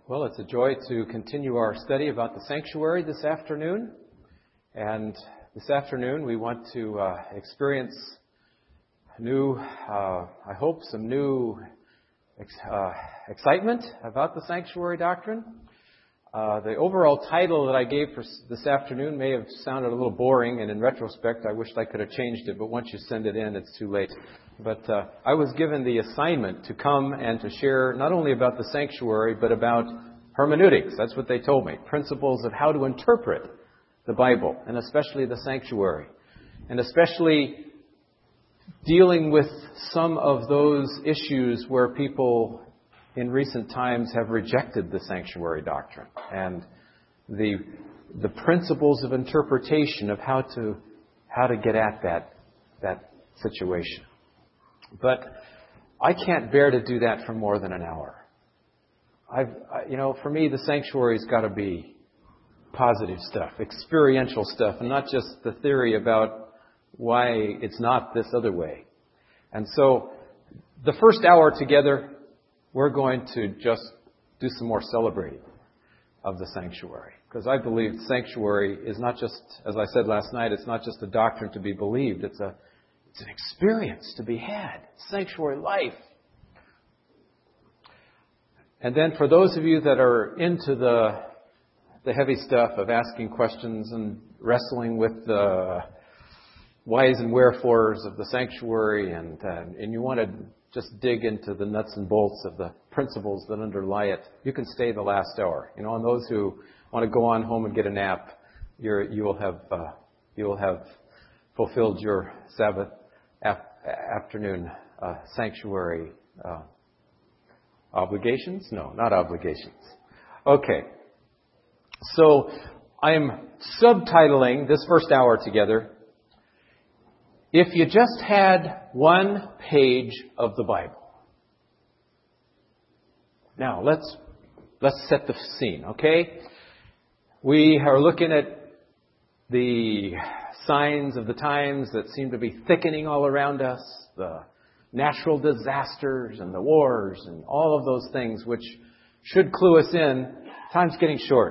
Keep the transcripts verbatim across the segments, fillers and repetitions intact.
Well, it's a joy to continue our study about the sanctuary this afternoon. And this afternoon we want to uh, experience new, uh, I hope, some new ex- uh, excitement about the sanctuary doctrine. Uh, the overall title that I gave for this afternoon may have sounded a little boring, and in retrospect I wished I could have changed it, but once you send it in, it's too late. But uh, I was given the assignment to come and to share not only about the sanctuary, but about hermeneutics. That's what they told me. Principles of how to interpret the Bible, and especially the sanctuary. And especially dealing with some of those issues where people in recent times have rejected the sanctuary doctrine. And the the principles of interpretation of how to how to get at that that situation. But I can't bear to do that for more than an hour. I've, I, you know, for me, the sanctuary's got to be positive stuff, experiential stuff, and not just the theory about why it's not this other way. And so, the first hour together, we're going to just do some more celebrating of the sanctuary. Because I believe sanctuary is not just, as I said last night, it's not just a doctrine to be believed, it's a It's an experience to be had. Sanctuary life. And then for those of you that are into the the heavy stuff of asking questions and wrestling with the whys and wherefores of the sanctuary, and uh, and you want to just dig into the nuts and bolts of the principles that underlie it, you can stay the last hour. You know, and those who want to go on home and get a nap, you're, you will have uh, you will have fulfilled your Sabbath afternoon uh, sanctuary uh, obligations? No, not obligations. Okay. So I am subtitling this first hour together, If You Just Had One Page of the Bible. Now, let's let's set the scene, okay? We are looking at the signs of the times that seem to be thickening all around us, the natural disasters and the wars and all of those things which should clue us in. Time's getting short.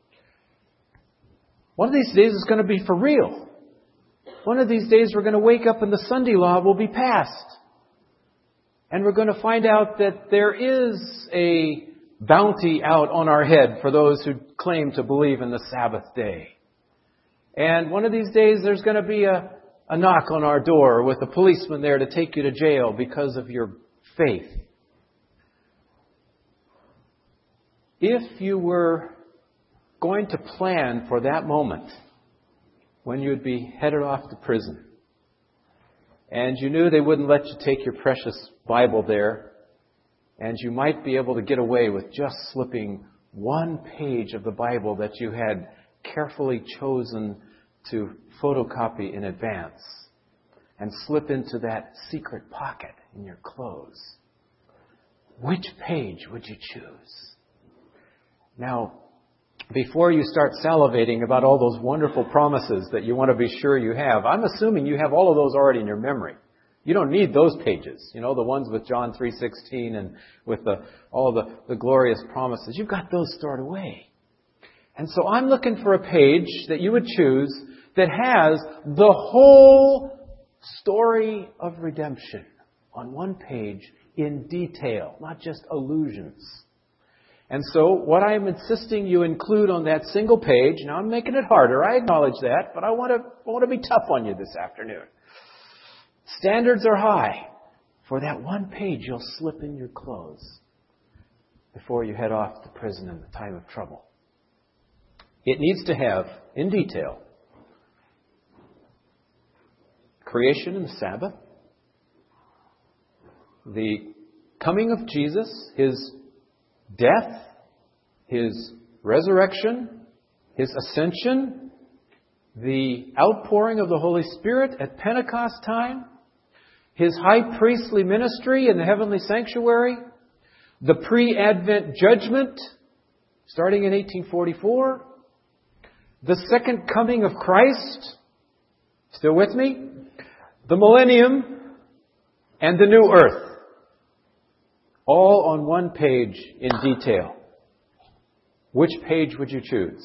One of these days is going to be for real. One of these days we're going to wake up and the Sunday law will be passed. And we're going to find out that there is a bounty out on our head for those who claim to believe in the Sabbath day. And one of these days there's going to be a, a knock on our door with a policeman there to take you to jail because of your faith. If you were going to plan for that moment when you'd be headed off to prison, and you knew they wouldn't let you take your precious Bible there, and you might be able to get away with just slipping one page of the Bible that you had carefully chosen to photocopy in advance and slip into that secret pocket in your clothes, which page would you choose? Now, before you start salivating about all those wonderful promises that you want to be sure you have, I'm assuming you have all of those already in your memory. You don't need those pages, you know, the ones with John three sixteen and with the, all the, the glorious promises. You've got those stored away. And so I'm looking for a page that you would choose that has the whole story of redemption on one page in detail, not just allusions. And so what I'm insisting you include on that single page, now I'm making it harder, I acknowledge that, but I want to I want to be tough on you this afternoon. Standards are high. For that one page you'll slip in your clothes before you head off to prison in the time of trouble. It needs to have, in detail, creation and the Sabbath, the coming of Jesus, His death, His resurrection, His ascension, the outpouring of the Holy Spirit at Pentecost time, His high priestly ministry in the heavenly sanctuary, the pre-Advent judgment starting in eighteen forty-four, the second coming of Christ, still with me? The millennium and the new earth. All on one page in detail. Which page would you choose?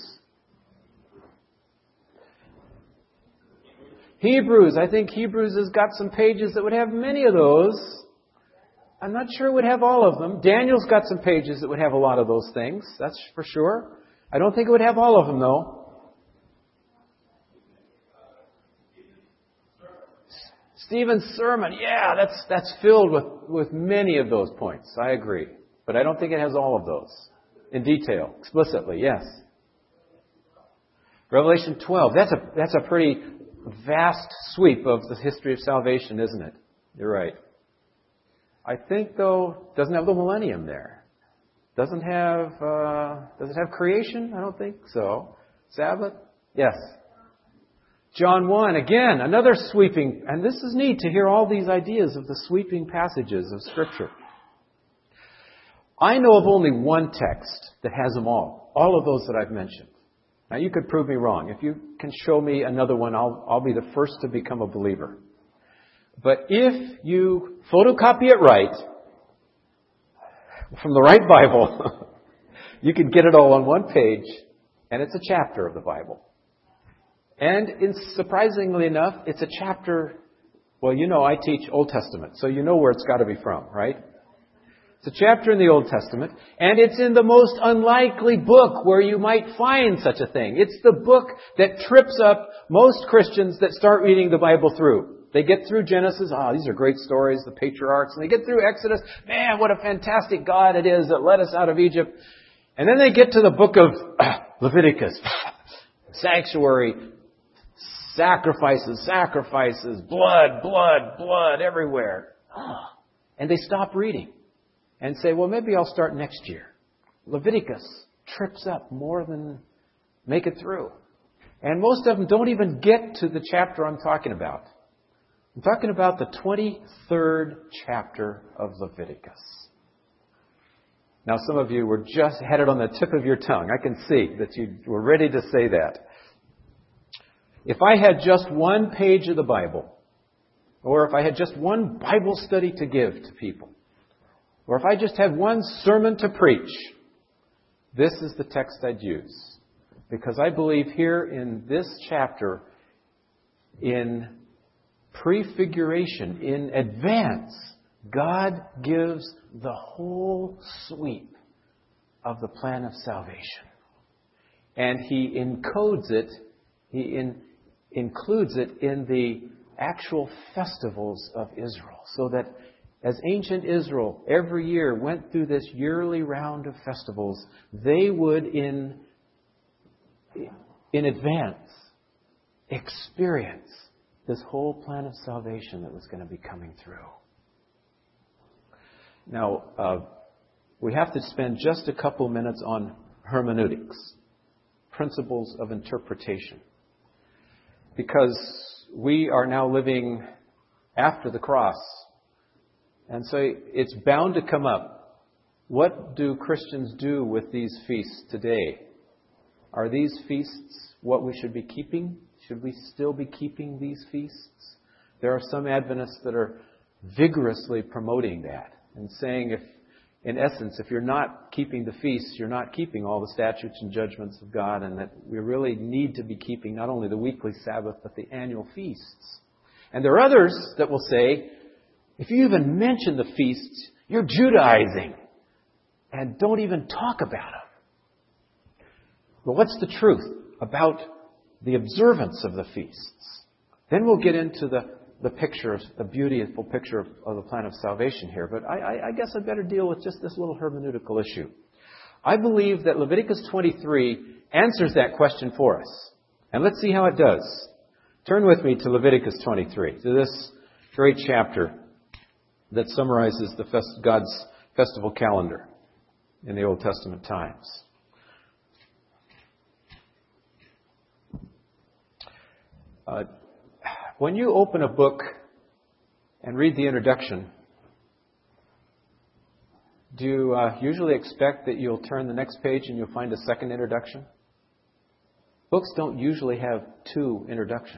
Hebrews. I think Hebrews has got some pages that would have many of those. I'm not sure it would have all of them. Daniel's got some pages that would have a lot of those things. That's for sure. I don't think it would have all of them, though. Stephen's sermon. Yeah, that's that's filled with, with many of those points. I agree. But I don't think it has all of those in detail, explicitly. Yes. Revelation twelve. That's a that's a pretty vast sweep of the history of salvation, isn't it? You're right. I think, though, it doesn't have the millennium there. Doesn't have, uh, does it have creation? I don't think so. Sabbath? Yes. John one, again, another sweeping, and this is neat to hear all these ideas of the sweeping passages of Scripture. I know of only one text that has them all, all of those that I've mentioned. Now, you could prove me wrong. If you can show me another one, I'll, I'll be the first to become a believer. But if you photocopy it right, from the right Bible, you can get it all on one page, and it's a chapter of the Bible. And in, surprisingly enough, it's a chapter, well, you know I teach Old Testament, so you know where it's got to be from, right? It's a chapter in the Old Testament, and it's in the most unlikely book where you might find such a thing. It's the book that trips up most Christians that start reading the Bible through. They get through Genesis, ah, oh, these are great stories, the patriarchs, and they get through Exodus, man, what a fantastic God it is that led us out of Egypt. And then they get to the book of Leviticus, sanctuary, sacrifices, sacrifices, blood, blood, blood everywhere. And they stop reading. And say, well, maybe I'll start next year. Leviticus trips up more than make it through. And most of them don't even get to the chapter I'm talking about. I'm talking about the twenty-third chapter of Leviticus. Now, some of you were just had it on the tip of your tongue. I can see that you were ready to say that. If I had just one page of the Bible, or if I had just one Bible study to give to people, or if I just had one sermon to preach, this is the text I'd use. Because I believe here in this chapter, in prefiguration, in advance, God gives the whole sweep of the plan of salvation. And He encodes it, He in, includes it in the actual festivals of Israel. So that as ancient Israel every year went through this yearly round of festivals, they would in, in advance experience this whole plan of salvation that was going to be coming through. Now, uh, we have to spend just a couple minutes on hermeneutics, principles of interpretation. Because we are now living after the cross. And so it's bound to come up. What do Christians do with these feasts today? Are these feasts what we should be keeping? Should we still be keeping these feasts? There are some Adventists that are vigorously promoting that and saying, if, in essence, if you're not keeping the feasts, you're not keeping all the statutes and judgments of God, and that we really need to be keeping not only the weekly Sabbath, but the annual feasts. And there are others that will say, if you even mention the feasts, you're Judaizing. And don't even talk about them. Well, what's the truth about the observance of the feasts? Then we'll get into the, the picture, the beautiful picture of, of the plan of salvation here. But I, I, I guess I'd better deal with just this little hermeneutical issue. I believe that Leviticus twenty-three answers that question for us. And let's see how it does. Turn with me to Leviticus twenty-three, to this great chapter that summarizes the fest, God's festival calendar in the Old Testament times. Uh, when you open a book and read the introduction, do you uh, usually expect that you'll turn the next page and you'll find a second introduction? Books don't usually have two introductions.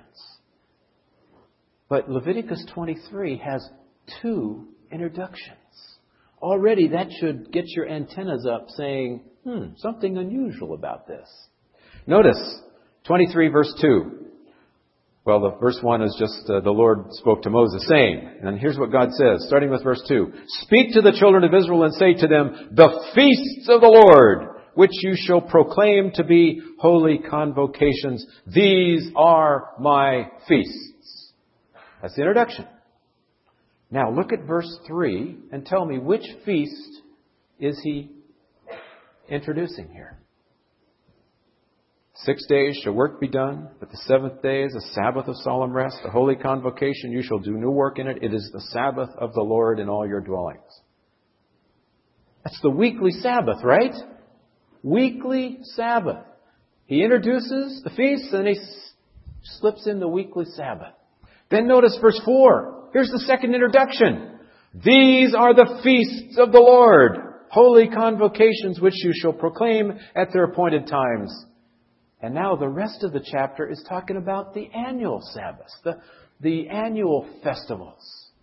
But Leviticus twenty-three has two introductions. Already that should get your antennas up saying, Hmm, something unusual about this. Notice, twenty-three verse two. Well, the verse one is just uh, the Lord spoke to Moses saying, and here's what God says, starting with verse two. Speak to the children of Israel and say to them, the feasts of the Lord, which you shall proclaim to be holy convocations. These are my feasts. That's the introduction. Now look at verse three and tell me which feast is he introducing here. Six days shall work be done, but the seventh day is a Sabbath of solemn rest, a holy convocation. You shall do no work in it. It is the Sabbath of the Lord in all your dwellings. That's the weekly Sabbath, right? Weekly Sabbath. He introduces the feast and he slips in the weekly Sabbath. Then notice verse four. Here's the second introduction. These are the feasts of the Lord, holy convocations which you shall proclaim at their appointed times. And now the rest of the chapter is talking about the annual Sabbaths, the, the annual festivals.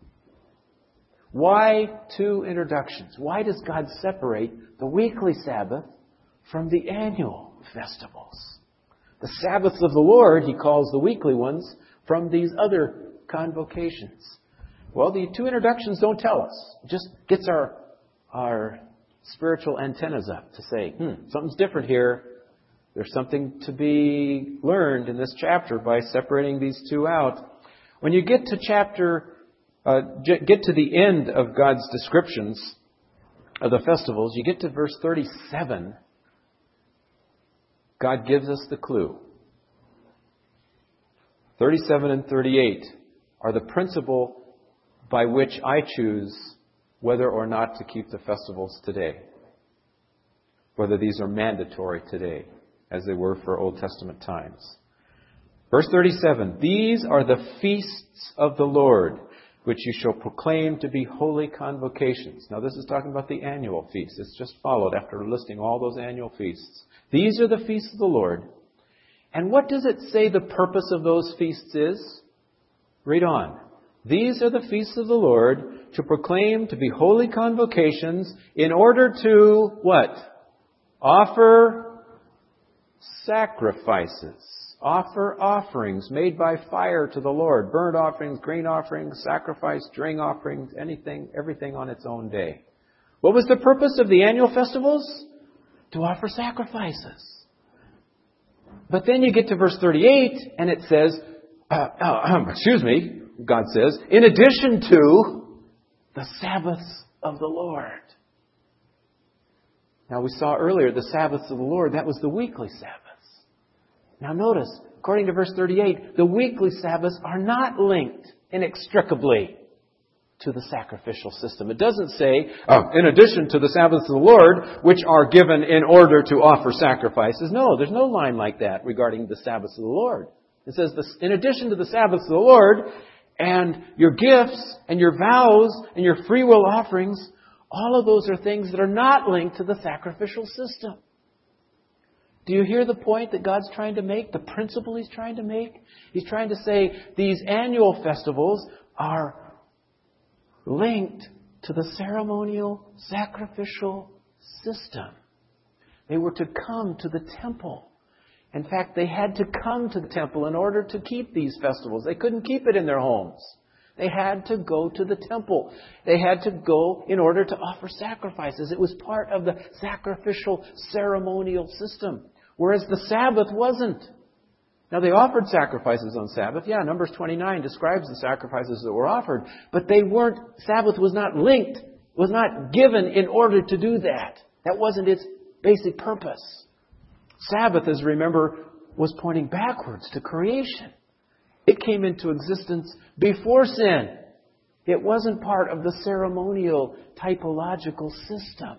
Why two introductions? Why does God separate the weekly Sabbath from the annual festivals? The Sabbaths of the Lord, he calls the weekly ones, from these other convocations. Well, the two introductions don't tell us. It just gets our, our spiritual antennas up to say, hmm, something's different here. There's something to be learned in this chapter by separating these two out. When you get to chapter, uh, get to the end of God's descriptions of the festivals, you get to verse thirty-seven, God gives us the clue. thirty-seven and thirty-eight are the principle by which I choose whether or not to keep the festivals today. Whether these are mandatory today, as they were for Old Testament times. Verse thirty-seven, these are the feasts of the Lord, which you shall proclaim to be holy convocations. Now this is talking about the annual feasts. It's just followed after listing all those annual feasts. These are the feasts of the Lord. And what does it say the purpose of those feasts is? Read on. These are the feasts of the Lord, to proclaim to be holy convocations, in order to, what? Offer sacrifices. Offer offerings made by fire to the Lord. Burnt offerings, grain offerings, sacrifice, drink offerings, anything, everything on its own day. What was the purpose of the annual festivals? To offer sacrifices. But then you get to verse thirty-eight and it says, uh, uh, excuse me, God says, in addition to the Sabbaths of the Lord. Now we saw earlier the Sabbaths of the Lord, that was the weekly Sabbaths. Now notice, according to verse thirty-eight, the weekly Sabbaths are not linked inextricably to the sacrificial system. It doesn't say, oh, in addition to the Sabbaths of the Lord, which are given in order to offer sacrifices. No, there's no line like that regarding the Sabbaths of the Lord. It says, this, in addition to the Sabbaths of the Lord, and your gifts, and your vows, and your free will offerings, all of those are things that are not linked to the sacrificial system. Do you hear the point that God's trying to make? The principle He's trying to make? He's trying to say these annual festivals are linked to the ceremonial sacrificial system. They were to come to the temple. In fact, they had to come to the temple in order to keep these festivals. They couldn't keep it in their homes. They had to go to the temple. They had to go in order to offer sacrifices. It was part of the sacrificial ceremonial system. Whereas the Sabbath wasn't. Now they offered sacrifices on Sabbath. Yeah, Numbers twenty-nine describes the sacrifices that were offered. But they weren't, Sabbath was not linked, was not given in order to do that. That wasn't its basic purpose. Sabbath, as remember, was pointing backwards to creation. It came into existence before sin. It wasn't part of the ceremonial typological system.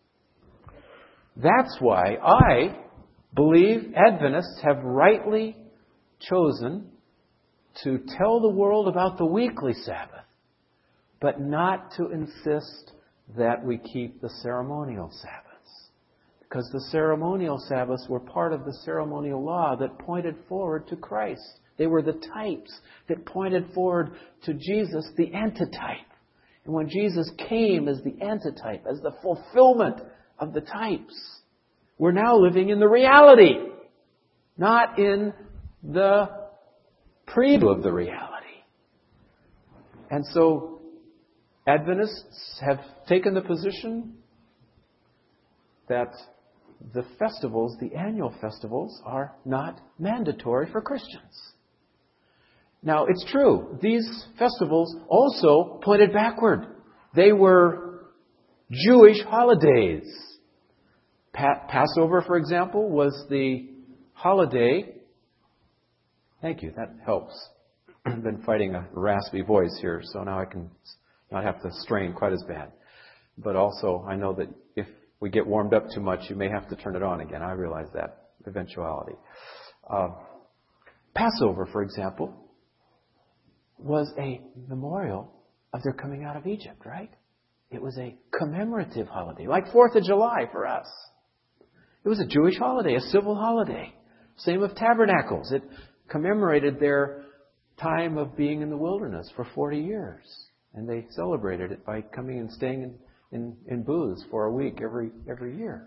That's why I believe Adventists have rightly chosen to tell the world about the weekly Sabbath, but not to insist that we keep the ceremonial Sabbaths. Because the ceremonial Sabbaths were part of the ceremonial law that pointed forward to Christ. They were the types that pointed forward to Jesus, the antitype. And when Jesus came as the antitype, as the fulfillment of the types, We're now living in the reality, not in the preview of the reality. And so Adventists have taken the position that the festivals, the annual festivals, are not mandatory for Christians. Now, it's true. These festivals also pointed backward. They were Jewish holidays. Pa- Passover, for example, was the holiday. Thank you. That helps. I've been fighting a raspy voice here, so now I can not have to strain quite as bad. But also, I know that if we get warmed up too much, you may have to turn it on again. I realize that eventuality. Uh, Passover, for example, was a memorial of their coming out of Egypt, right? It was a commemorative holiday, like fourth of July for us. It was a Jewish holiday, a civil holiday. Same with Tabernacles. It commemorated their time of being in the wilderness for forty years. And they celebrated it by coming and staying in, in, in booths for a week every, every year.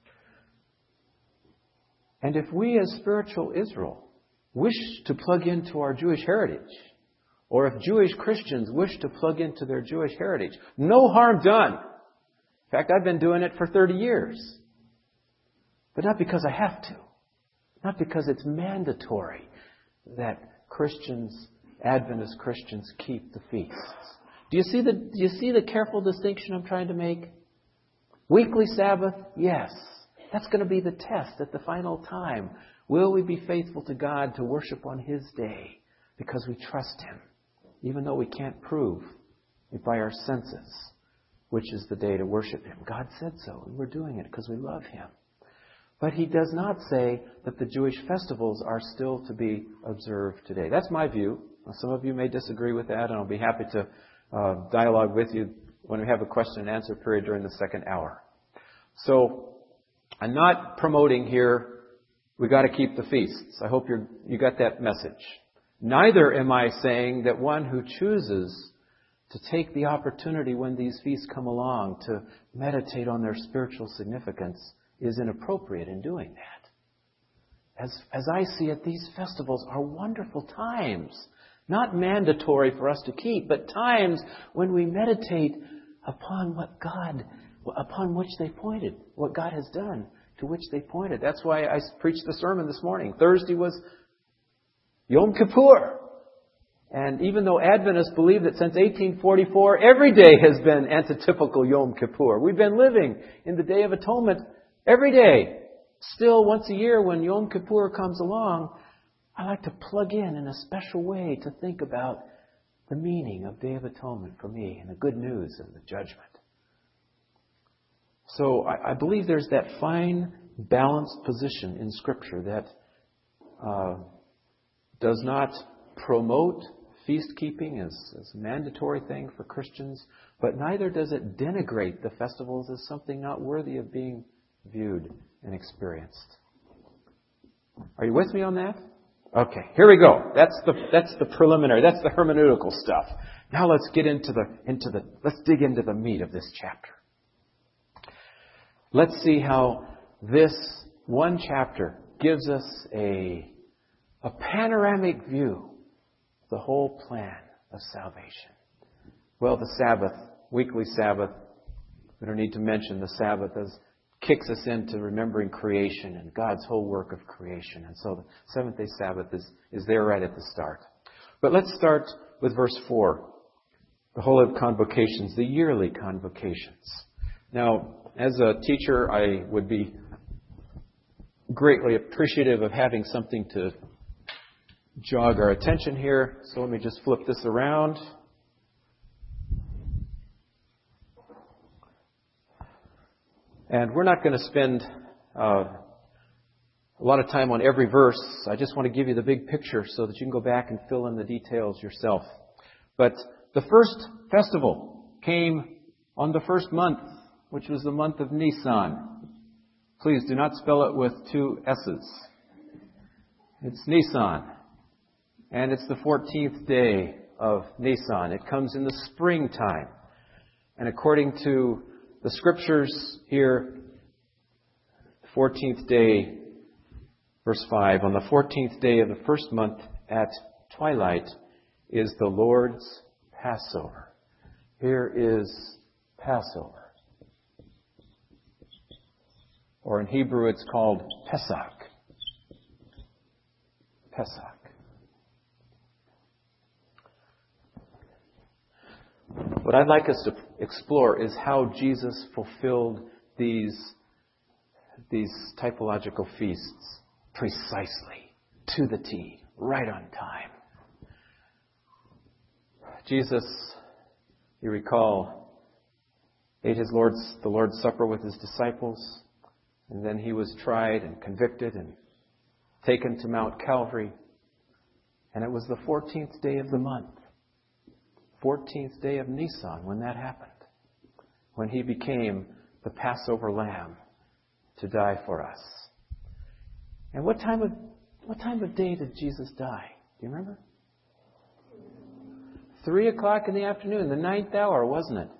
And if we as spiritual Israel wish to plug into our Jewish heritage, or if Jewish Christians wish to plug into their Jewish heritage, no harm done. In fact, I've been doing it for thirty years. But not because I have to. Not because it's mandatory that Christians, Adventist Christians, keep the feasts. Do you see the, do you see the careful distinction I'm trying to make? Weekly Sabbath, yes. That's going to be the test at the final time. Will we be faithful to God to worship on His day because we trust Him, even though we can't prove it by our senses, which is the day to worship Him? God said so, and we're doing it because we love Him. But He does not say that the Jewish festivals are still to be observed today. That's my view. Some of you may disagree with that, and I'll be happy to uh, dialogue with you when we have a question and answer period during the second hour. So, I'm not promoting here, we got to keep the feasts. I hope you're, you got that message. Neither am I saying that one who chooses to take the opportunity when these feasts come along to meditate on their spiritual significance is inappropriate in doing that. As, as I see it, these festivals are wonderful times. Not mandatory for us to keep, but times when we meditate upon what God, upon which they pointed, what God has done, to which they pointed. That's why I preached the sermon this morning. Thursday was Yom Kippur. And even though Adventists believe that since eighteen forty-four, every day has been antitypical Yom Kippur. We've been living in the Day of Atonement every day. Still, once a year when Yom Kippur comes along, I like to plug in in a special way to think about the meaning of Day of Atonement for me and the good news and the judgment. So I, I believe there's that fine, balanced position in Scripture that uh, does not promote feast-keeping as, as a mandatory thing for Christians, but neither does it denigrate the festivals as something not worthy of being viewed and experienced. Are you with me on that? Okay, here we go. That's the that's the preliminary. That's the hermeneutical stuff. Now let's get into the into the let's dig into the meat of this chapter. Let's see how this one chapter gives us a a panoramic view of the whole plan of salvation. Well, the Sabbath, weekly Sabbath, we don't need to mention the Sabbath as kicks us into remembering creation and God's whole work of creation. And so the seventh-day Sabbath is, is there right at the start. But let's start with verse four. The Holy Convocations, the yearly convocations. Now, as a teacher, I would be greatly appreciative of having something to jog our attention here. So let me just flip this around. And we're not going to spend uh, a lot of time on every verse. I just want to give you the big picture so that you can go back and fill in the details yourself. But the first festival came on the first month, which was the month of Nisan. Please do not spell it with two S's. It's Nisan. And it's the fourteenth day of Nisan. It comes in the springtime. And according to the Scriptures here, fourteenth day, verse five, on the fourteenth day of the first month at twilight is the Lord's Passover. Here is Passover. Or in Hebrew it's called Pesach. Pesach. What I'd like us to explore is how Jesus fulfilled these, these typological feasts precisely, to the T, right on time. Jesus, you recall, ate his Lord's, the Lord's Supper with his disciples, and then he was tried and convicted and taken to Mount Calvary. And it was the fourteenth day of the month, fourteenth day of Nisan, when that happened, when he became the Passover lamb to die for us. And what time of what time of day did Jesus die? Do you remember? Three o'clock in the afternoon, the ninth hour, wasn't it?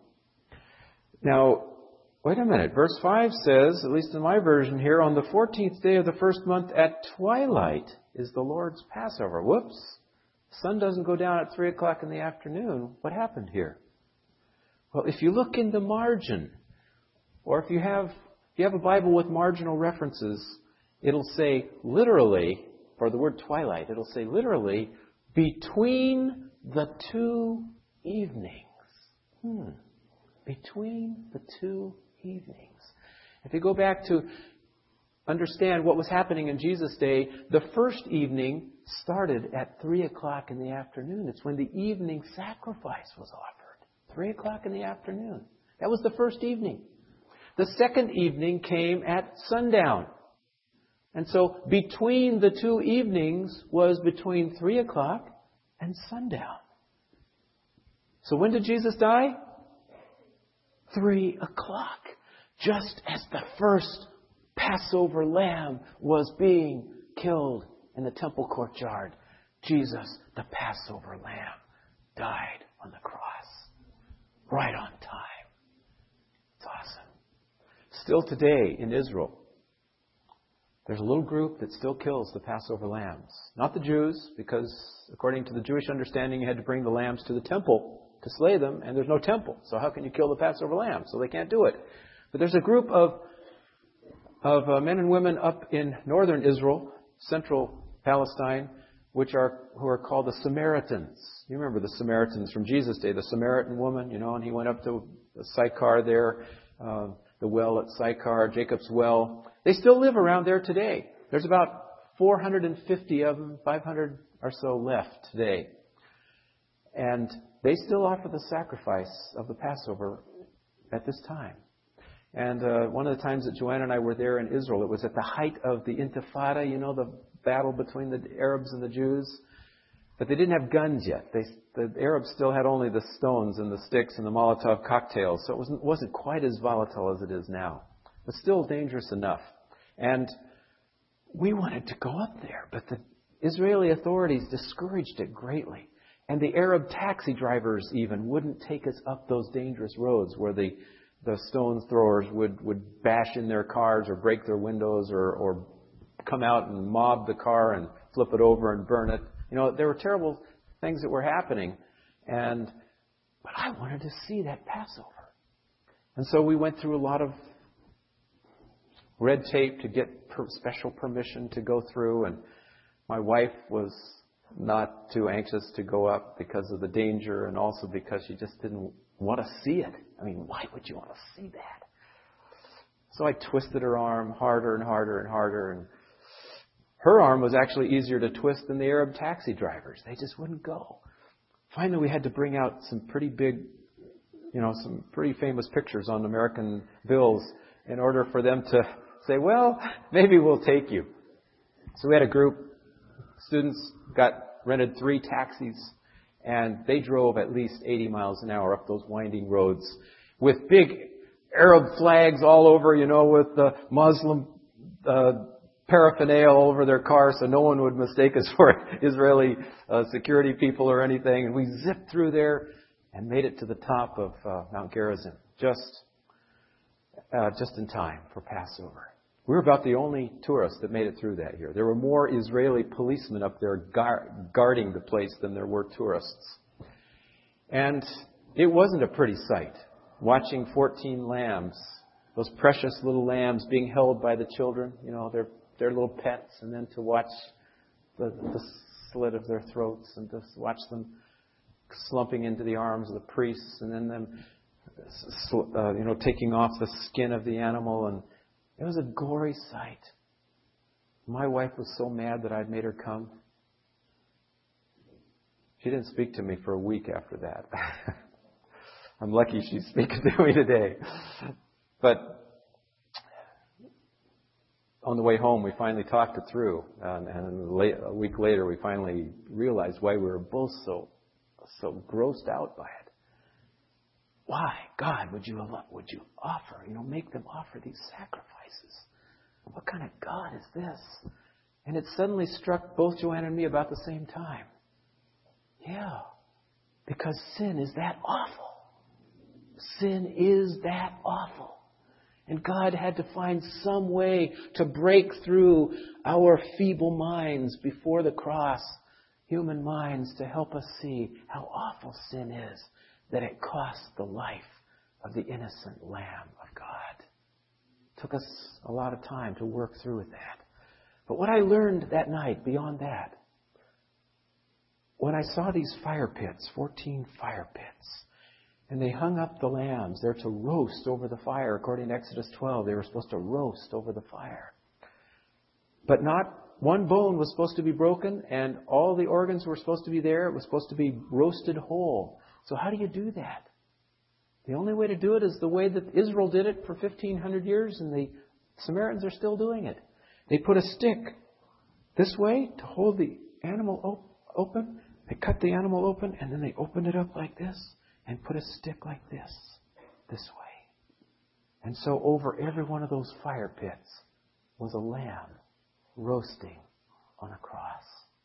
Now, wait a minute. Verse five says, at least in my version here, on the fourteenth day of the first month at twilight is the Lord's Passover. Whoops. The sun doesn't go down at three o'clock in the afternoon. What happened here? Well, if you look in the margin, or if you have if you have a Bible with marginal references, it'll say literally, for the word twilight, it'll say literally, between the two evenings. Hmm. Between the two evenings. If you go back to understand what was happening in Jesus' day, the first evening started at three o'clock in the afternoon. It's when the evening sacrifice was offered. Three o'clock in the afternoon. That was the first evening. The second evening came at sundown. And so between the two evenings was between three o'clock and sundown. So when did Jesus die? Three o'clock. Just as the first Passover lamb was being killed in the temple courtyard, Jesus, the Passover lamb, died on the cross. Right on time. It's awesome. Still today in Israel, there's a little group that still kills the Passover lambs. Not the Jews, because according to the Jewish understanding, you had to bring the lambs to the temple to slay them, and there's no temple. So how can you kill the Passover lamb? So they can't do it. But there's a group of of uh, men and women up in northern Israel, central Palestine, which are who are called the Samaritans. You remember the Samaritans from Jesus' day, the Samaritan woman, you know, and he went up to Sychar there, uh, the well at Sychar, Jacob's well. They still live around there today. There's about four hundred fifty of them, five hundred or so left today. And they still offer the sacrifice of the Passover at this time. And uh, one of the times that Joanna and I were there in Israel, it was at the height of the Intifada, you know, the battle between the Arabs and the Jews. But they didn't have guns yet. They, the Arabs still had only the stones and the sticks and the Molotov cocktails. So it wasn't, wasn't quite as volatile as it is now. But still dangerous enough. And we wanted to go up there, but the Israeli authorities discouraged it greatly. And the Arab taxi drivers even wouldn't take us up those dangerous roads where the, the stone throwers would, would bash in their cars or break their windows or, or come out and mob the car and flip it over and burn it. You know, there were terrible things that were happening. And but I wanted to see that Passover. And so we went through a lot of red tape to get per special permission to go through. And my wife was not too anxious to go up because of the danger and also because she just didn't want to see it. I mean, why would you want to see that? So I twisted her arm harder and harder and harder. And her arm was actually easier to twist than the Arab taxi drivers. They just wouldn't go. Finally, we had to bring out some pretty big, you know, some pretty famous pictures on American bills in order for them to say, well, maybe we'll take you. So we had a group. Students got rented three taxis, and they drove at least eighty miles an hour up those winding roads with big Arab flags all over, you know, with the Muslim uh, paraphernalia all over their cars so no one would mistake us for Israeli uh, security people or anything. And we zipped through there and made it to the top of uh, Mount Gerizim just, uh, just in time for Passover. We were about the only tourists that made it through that year. There were more Israeli policemen up there gar- guarding the place than there were tourists. And it wasn't a pretty sight, watching fourteen lambs, those precious little lambs being held by the children, you know, their their little pets, and then to watch the, the slit of their throats and to watch them slumping into the arms of the priests, and then them, uh, you know, taking off the skin of the animal. And it was a gory sight. My wife was so mad that I'd made her come. She didn't speak to me for a week after that. I'm lucky she's speaking to me today. But on the way home, we finally talked it through. And, and late, a week later, we finally realized why we were both so so grossed out by it. Why, God, would you would you offer, you know, make them offer these sacrifices? What kind of God is this? And it suddenly struck both Joanna and me about the same time. Yeah, because sin is that awful. Sin is that awful. And God had to find some way to break through our feeble minds before the cross, human minds, to help us see how awful sin is, that it cost the life of the innocent Lamb of God. It took us a lot of time to work through with that. But what I learned that night beyond that, when I saw these fire pits, fourteen fire pits, and they hung up the lambs, they're to roast over the fire. According to Exodus twelve, they were supposed to roast over the fire. But not one bone was supposed to be broken, and all the organs were supposed to be there. It was supposed to be roasted whole. So how do you do that? The only way to do it is the way that Israel did it for fifteen hundred years, and the Samaritans are still doing it. They put a stick this way to hold the animal op- open. They cut the animal open, and then they opened it up like this and put a stick like this, this way. And so over every one of those fire pits was a lamb roasting on a cross.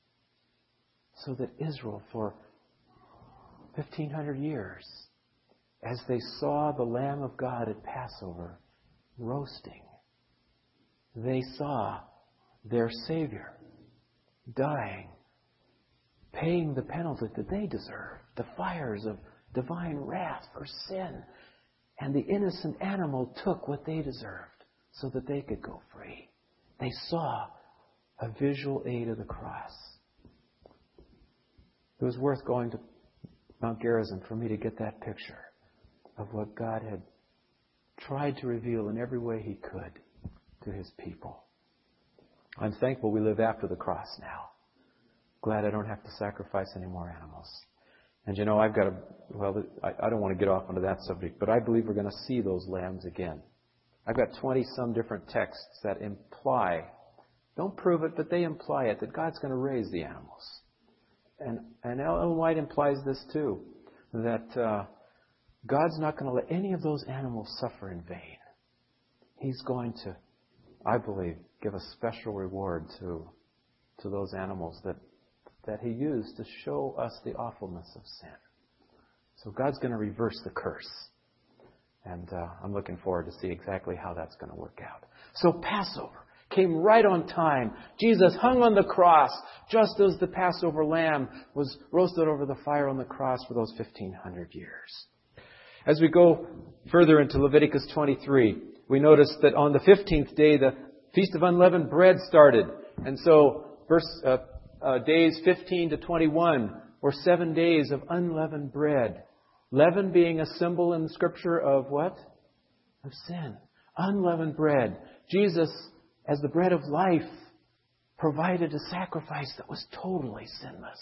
So that Israel, for fifteen hundred years, as they saw the Lamb of God at Passover roasting, they saw their Savior dying, paying the penalty that they deserved, the fires of divine wrath for sin. And the innocent animal took what they deserved so that they could go free. They saw a visual aid of the cross. It was worth going to Mount Gerizim for me to get that picture of what God had tried to reveal in every way He could to His people. I'm thankful we live after the cross now. Glad I don't have to sacrifice any more animals. And you know, I've got to, well, I, I don't want to get off onto that subject, but I believe we're going to see those lambs again. I've got twenty-some different texts that imply, don't prove it, but they imply it, that God's going to raise the animals. And, and Ellen White implies this too, that uh, God's not going to let any of those animals suffer in vain. He's going to, I believe, give a special reward to to those animals that that He used to show us the awfulness of sin. So God's going to reverse the curse. And uh, I'm looking forward to see exactly how that's going to work out. So Passover came right on time. Jesus hung on the cross just as the Passover lamb was roasted over the fire on the cross for those fifteen hundred years. As we go further into Leviticus twenty-three, we notice that on the fifteenth day, the Feast of Unleavened Bread started. And so verse uh, uh, days fifteen to twenty-one were seven days of unleavened bread. Leaven being a symbol in the Scripture of what? Of sin. Unleavened bread. Jesus, as the bread of life, provided a sacrifice that was totally sinless.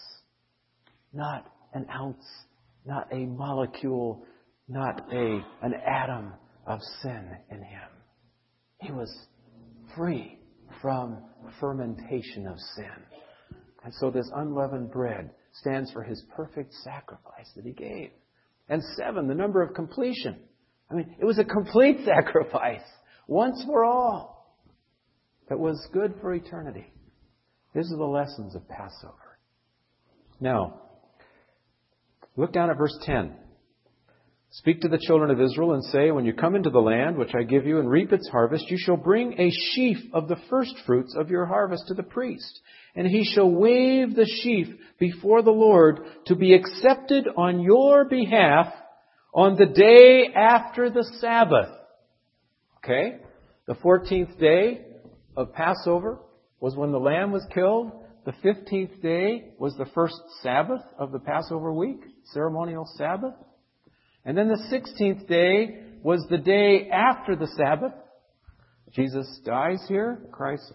Not an ounce, not a molecule, not a an atom of sin in Him. He was free from fermentation of sin. And so this unleavened bread stands for His perfect sacrifice that He gave. And seven, the number of completion. I mean, it was a complete sacrifice, once for all, that was good for eternity. These are the lessons of Passover. Now, look down at verse ten. Speak to the children of Israel and say, when you come into the land which I give you and reap its harvest, you shall bring a sheaf of the first fruits of your harvest to the priest. And he shall wave the sheaf before the Lord to be accepted on your behalf on the day after the Sabbath. Okay? The fourteenth day of Passover was when the lamb was killed. The fifteenth day was the first Sabbath of the Passover week, ceremonial Sabbath. And then the sixteenth day was the day after the Sabbath. Jesus dies here, Christ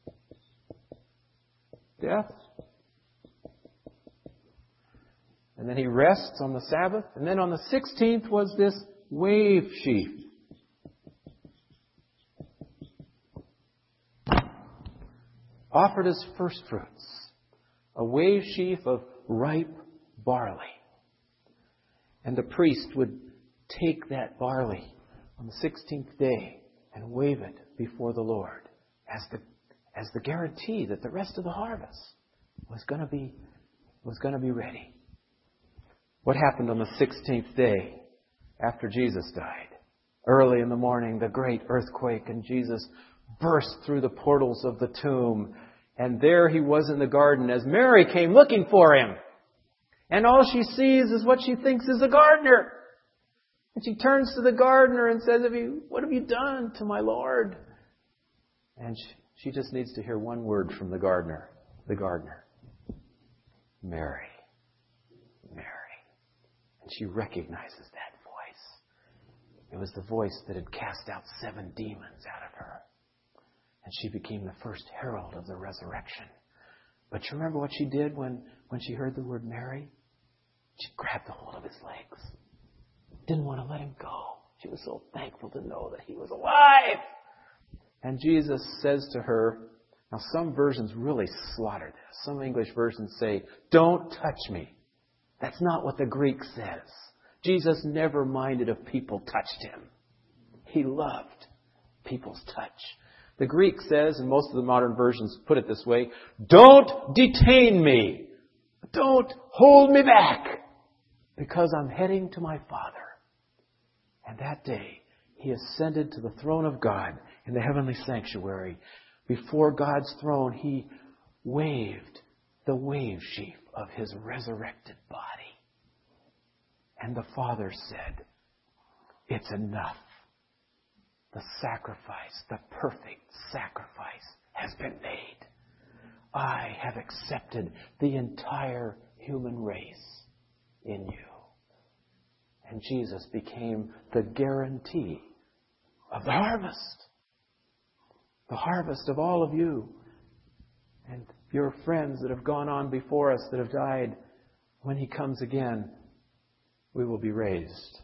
death. And then he rests on the Sabbath. And then on the sixteenth was this wave sheaf. Offered as first fruits. A wave sheaf of ripe barley. And the priest would take that barley on the sixteenth day and wave it before the Lord as the as the guarantee that the rest of the harvest was going to be was going to be ready. What happened on the sixteenth day after Jesus died? Early in the morning, the great earthquake, and Jesus burst through the portals of the tomb, and there he was in the garden as Mary came looking for him. And all she sees is what she thinks is a gardener. And she turns to the gardener and says, have you, what have you done to my Lord? And she, she just needs to hear one word from the gardener. The gardener. Mary. Mary. And she recognizes that voice. It was the voice that had cast out seven demons out of her. And she became the first herald of the resurrection. But you remember what she did when, when she heard the word Mary? She grabbed a hold of his legs. Didn't want to let him go. She was so thankful to know that he was alive. And Jesus says to her, now some versions really slaughter this. Some English versions say, don't touch me. That's not what the Greek says. Jesus never minded if people touched him. He loved people's touch. The Greek says, and most of the modern versions put it this way, don't detain me. Don't hold me back. Because I'm heading to my Father. And that day, he ascended to the throne of God in the heavenly sanctuary. Before God's throne, he waved the wave sheaf of his resurrected body. And the Father said, it's enough. The sacrifice, the perfect sacrifice has been made. I have accepted the entire human race in you. And Jesus became the guarantee of the harvest. The harvest of all of you. And your friends that have gone on before us that have died. When he comes again, we will be raised.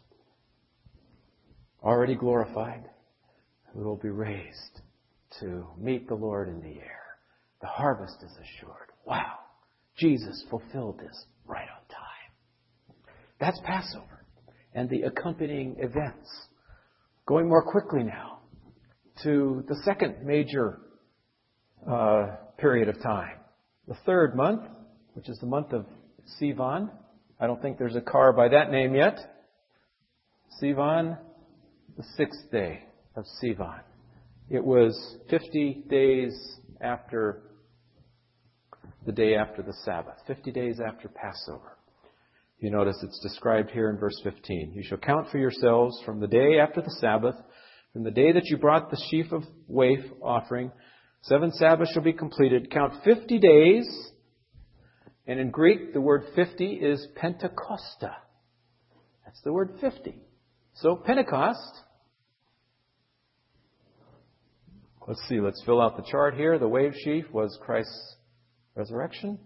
Already glorified. We will be raised to meet the Lord in the air. The harvest is assured. Wow. Jesus fulfilled this right on time. That's Passover and the accompanying events. Going more quickly now to the second major uh, period of time. The third month, which is the month of Sivan. I don't think there's a car by that name yet. Sivan, the sixth day of Sivan. It was fifty days after the day after the Sabbath. fifty days after Passover. You notice it's described here in verse fifteen. You shall count for yourselves from the day after the Sabbath, from the day that you brought the sheaf of waif offering. Seven Sabbaths shall be completed. Count fifty days. And in Greek, the word fifty is Pentecosta. That's the word fifty. So Pentecost. Let's see, let's fill out the chart here. The wave sheaf was Christ's resurrection.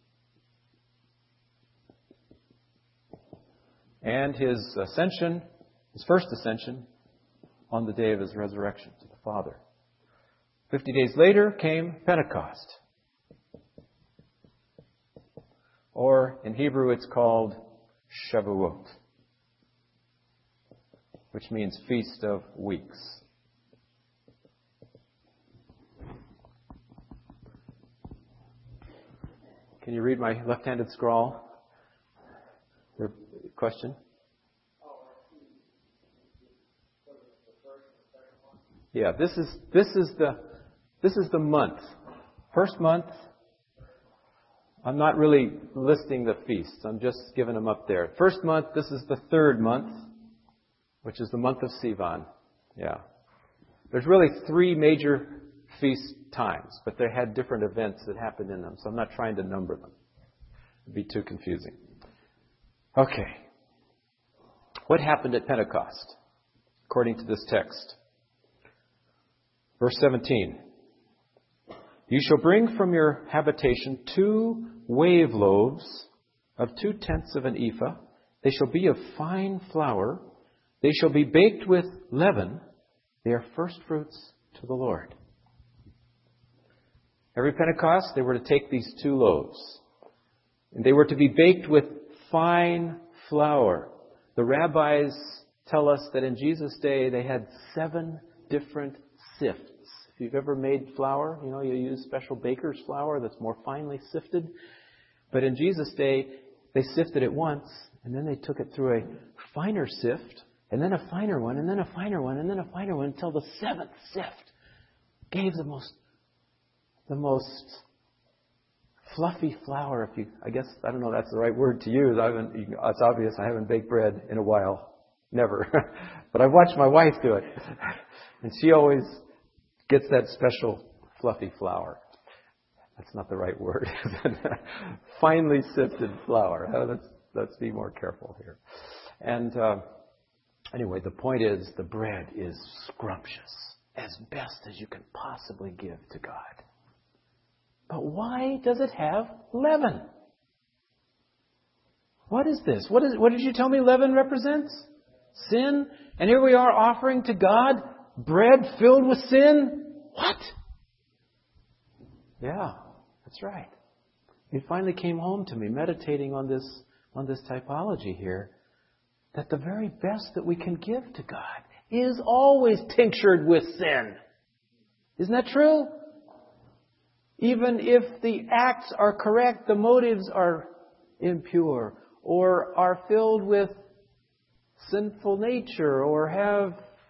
And his ascension, his first ascension, on the day of his resurrection to the Father. Fifty days later came Pentecost. Or in Hebrew it's called Shavuot, which means Feast of Weeks. Can you read my left-handed scrawl? Your question? Yeah, this is this is the this is the month. First month. I'm not really listing the feasts. I'm just giving them up there. First month, this is the third month, which is the month of Sivan. Yeah. There's really three major feast times, but they had different events that happened in them, so I'm not trying to number them. It'd be too confusing. Okay. What happened at Pentecost, according to this text? Verse seventeen. You shall bring from your habitation two wave loaves of two tenths of an ephah. They shall be of fine flour. They shall be baked with leaven. They are first fruits to the Lord. Every Pentecost, they were to take these two loaves. And they were to be baked with fine flour. The rabbis tell us that in Jesus' day, they had seven different sifts. If you've ever made flour, you know, you use special baker's flour that's more finely sifted. But in Jesus' day, they sifted it once, and then they took it through a finer sift, and then a finer one, and then a finer one, and then a finer one, until the seventh sift gave the most, the most fluffy flour. If you, I guess, I don't know if that's the right word to use. I haven't, it's obvious I haven't baked bread in a while. Never. But I've watched my wife do it. And she always gets that special fluffy flour. That's not the right word. Finely sifted flour. Oh, let's, let's be more careful here. And uh, anyway, the point is the bread is scrumptious, as best as you can possibly give to God. But why does it have leaven? What is this? What is? What did you tell me leaven represents? Sin. And here we are offering to God bread filled with sin? What? Yeah, that's right. It finally came home to me, meditating on this, on this typology here, that the very best that we can give to God is always tinctured with sin. Isn't that true? Even if the acts are correct, the motives are impure, or are filled with sinful nature, or have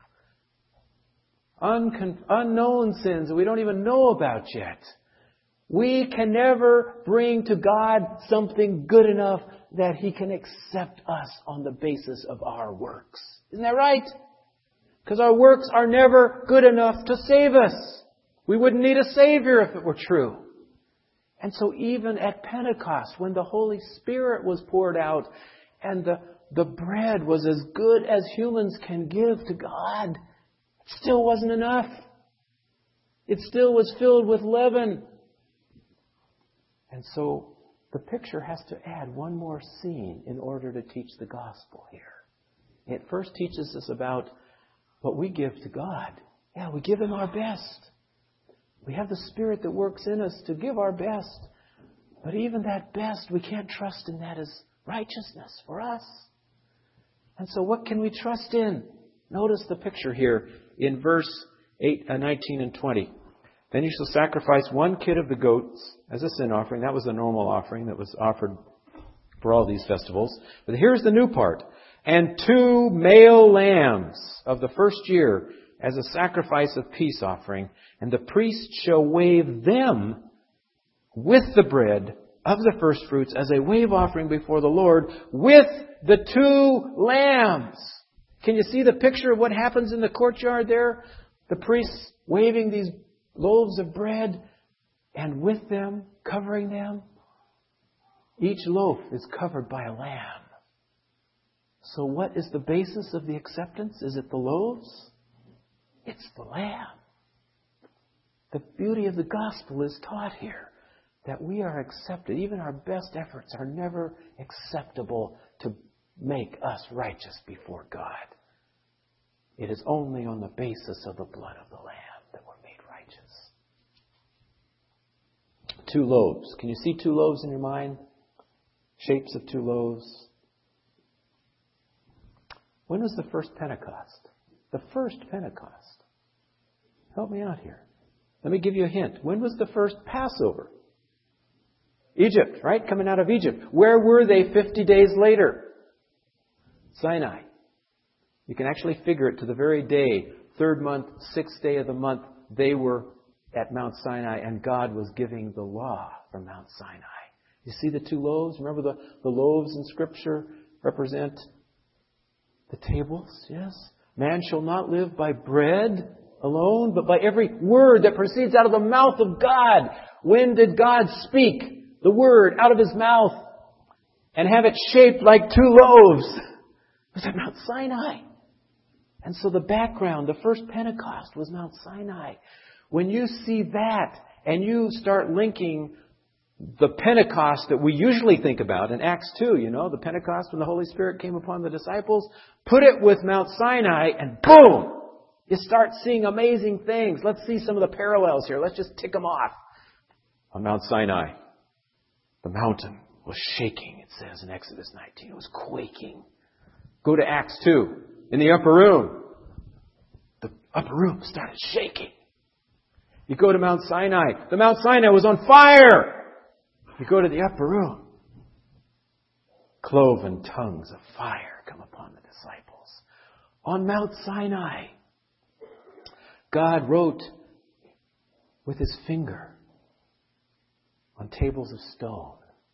uncon- unknown sins that we don't even know about yet. We can never bring to God something good enough that He can accept us on the basis of our works. Isn't that right? Because our works are never good enough to save us. We wouldn't need a Savior if it were true. And so even at Pentecost, when the Holy Spirit was poured out and the, the bread was as good as humans can give to God, it still wasn't enough. It still was filled with leaven. And so the picture has to add one more scene in order to teach the gospel here. It first teaches us about what we give to God. Yeah, we give Him our best. We have the Spirit that works in us to give our best. But even that best, we can't trust in that as righteousness for us. And so what can we trust in? Notice the picture here in verse eight, uh, nineteen and twenty. Then you shall sacrifice one kid of the goats as a sin offering. That was the normal offering that was offered for all these festivals. But here's the new part. And two male lambs of the first year as a sacrifice of peace offering. And the priest shall wave them with the bread of the first fruits as a wave offering before the Lord with the two lambs. Can you see the picture of what happens in the courtyard there? The priests waving these loaves of bread, and with them, covering them, each loaf is covered by a lamb. So what is the basis of the acceptance? Is it the loaves? It's the lamb. The beauty of the gospel is taught here, that we are accepted. Even our best efforts are never acceptable to make us righteous before God. It is only on the basis of the blood of the Lamb that we're made righteous. Two loaves. Can you see two loaves in your mind? Shapes of two loaves. When was the first Pentecost? The first Pentecost. Help me out here. Let me give you a hint. When was the first Passover? Egypt, right? Coming out of Egypt. Where were they fifty days later? Sinai. You can actually figure it to the very day third month, sixth day of the month, they were at Mount Sinai, and God was giving the law from Mount Sinai. You see the two loaves? Remember the, the loaves in Scripture represent the tables? Yes. Man shall not live by bread alone, but by every word that proceeds out of the mouth of God. When did God speak the word out of His mouth and have it shaped like two loaves? It was at Mount Sinai. And so the background, the first Pentecost was Mount Sinai. When you see that and you start linking the Pentecost that we usually think about in Acts two, you know, the Pentecost when the Holy Spirit came upon the disciples, put it with Mount Sinai and boom! You start seeing amazing things. Let's see some of the parallels here. Let's just tick them off. On Mount Sinai, the mountain was shaking, it says in Exodus nineteen. It was quaking. Go to Acts two. In the upper room, the upper room started shaking. You go to Mount Sinai. The Mount Sinai was on fire. You go to the upper room. Cloven tongues of fire come upon the disciples. On Mount Sinai, God wrote with His finger on tables of stone.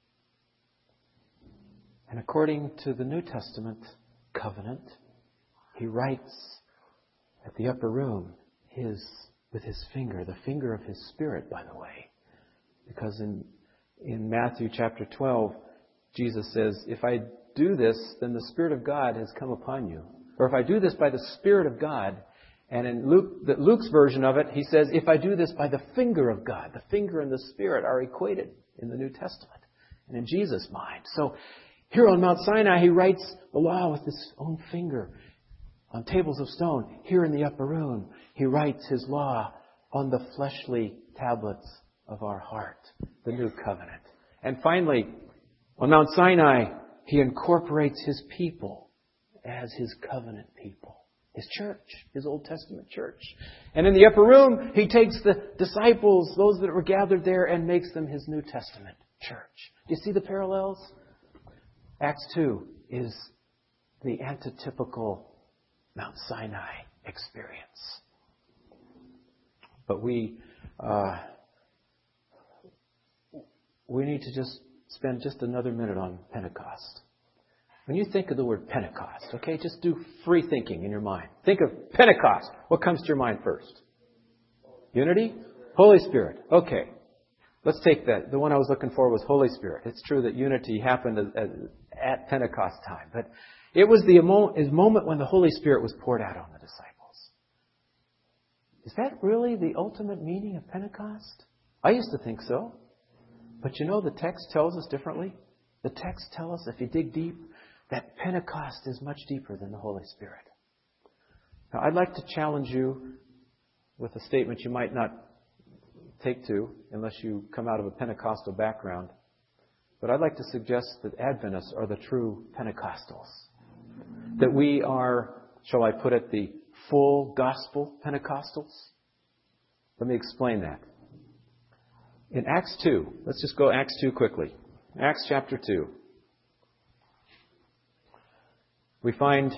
And according to the New Testament covenant, He writes at the upper room his with His finger, the finger of His Spirit, by the way. Because in, in Matthew chapter twelve, Jesus says, if I do this, then the Spirit of God has come upon you. Or if I do this by the Spirit of God, and in Luke, the, Luke's version of it, he says, if I do this by the finger of God, the finger and the Spirit are equated in the New Testament and in Jesus' mind. So here on Mount Sinai, He writes the law with His own finger on tables of stone. Here in the upper room, He writes His law on the fleshly tablets of our heart, the new covenant. And finally, on Mount Sinai, He incorporates His people as His covenant people. His church, His Old Testament church. And in the upper room, He takes the disciples, those that were gathered there, and makes them His New Testament church. Do you see the parallels? Acts two is the antitypical Mount Sinai experience. But we uh, we need to just spend just another minute on Pentecost. When you think of the word Pentecost, okay, just do free thinking in your mind. Think of Pentecost. What comes to your mind first? Unity? Holy Spirit. Okay. Let's take that. The one I was looking for was Holy Spirit. It's true that unity happened at, at Pentecost time, but it was the moment when the Holy Spirit was poured out on the disciples. Is that really the ultimate meaning of Pentecost? I used to think so. But you know, the text tells us differently. The text tells us, if you dig deep, that Pentecost is much deeper than the Holy Spirit. Now, I'd like to challenge you with a statement you might not take to unless you come out of a Pentecostal background. But I'd like to suggest that Adventists are the true Pentecostals. That we are, shall I put it, the full gospel Pentecostals? Let me explain that. In Acts two, let's just go Acts two quickly. Acts chapter two. We find,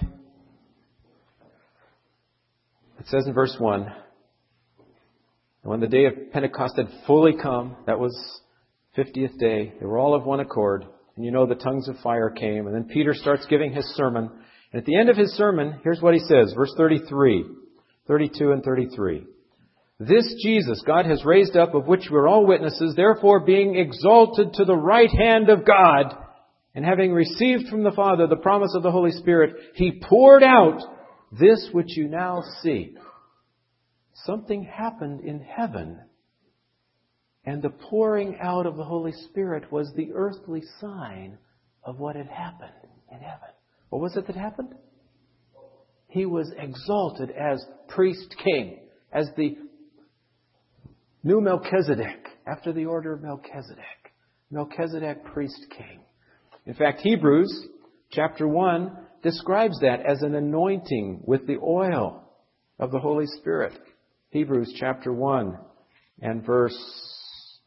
it says in verse one, when the day of Pentecost had fully come, that was fiftieth day, they were all of one accord. And you know the tongues of fire came. And then Peter starts giving his sermon. And at the end of his sermon, here's what he says, verse thirty-three, thirty-two and thirty-three. This Jesus God has raised up, of which we're all witnesses, therefore being exalted to the right hand of God, and having received from the Father the promise of the Holy Spirit, He poured out this which you now see. Something happened in heaven, and the pouring out of the Holy Spirit was the earthly sign of what had happened in heaven. What was it that happened? He was exalted as priest king, as the new Melchizedek, after the order of Melchizedek. Melchizedek, priest king. In fact, Hebrews chapter one describes that as an anointing with the oil of the Holy Spirit. Hebrews chapter one and verse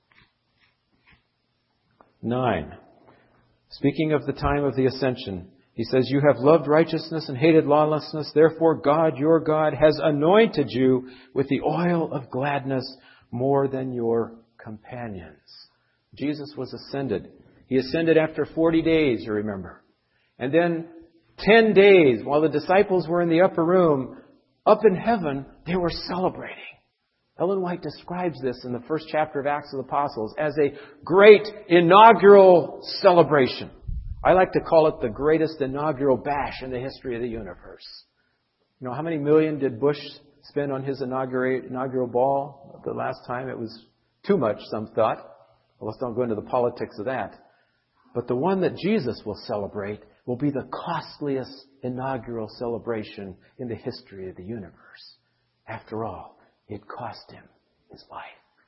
nine. Speaking of the time of the ascension, He says, you have loved righteousness and hated lawlessness. Therefore, God, your God, has anointed you with the oil of gladness more than your companions. Jesus was ascended. He ascended after forty days, you remember. And then ten days, while the disciples were in the upper room, up in heaven, they were celebrating. Ellen White describes this in the first chapter of Acts of the Apostles as a great inaugural celebration. I like to call it the greatest inaugural bash in the history of the universe. You know, how many million did Bush spend on his inaugural inaugural ball? The last time it was too much, some thought. Well, let's don't go into the politics of that. But the one that Jesus will celebrate will be the costliest inaugural celebration in the history of the universe. After all, it cost him his life.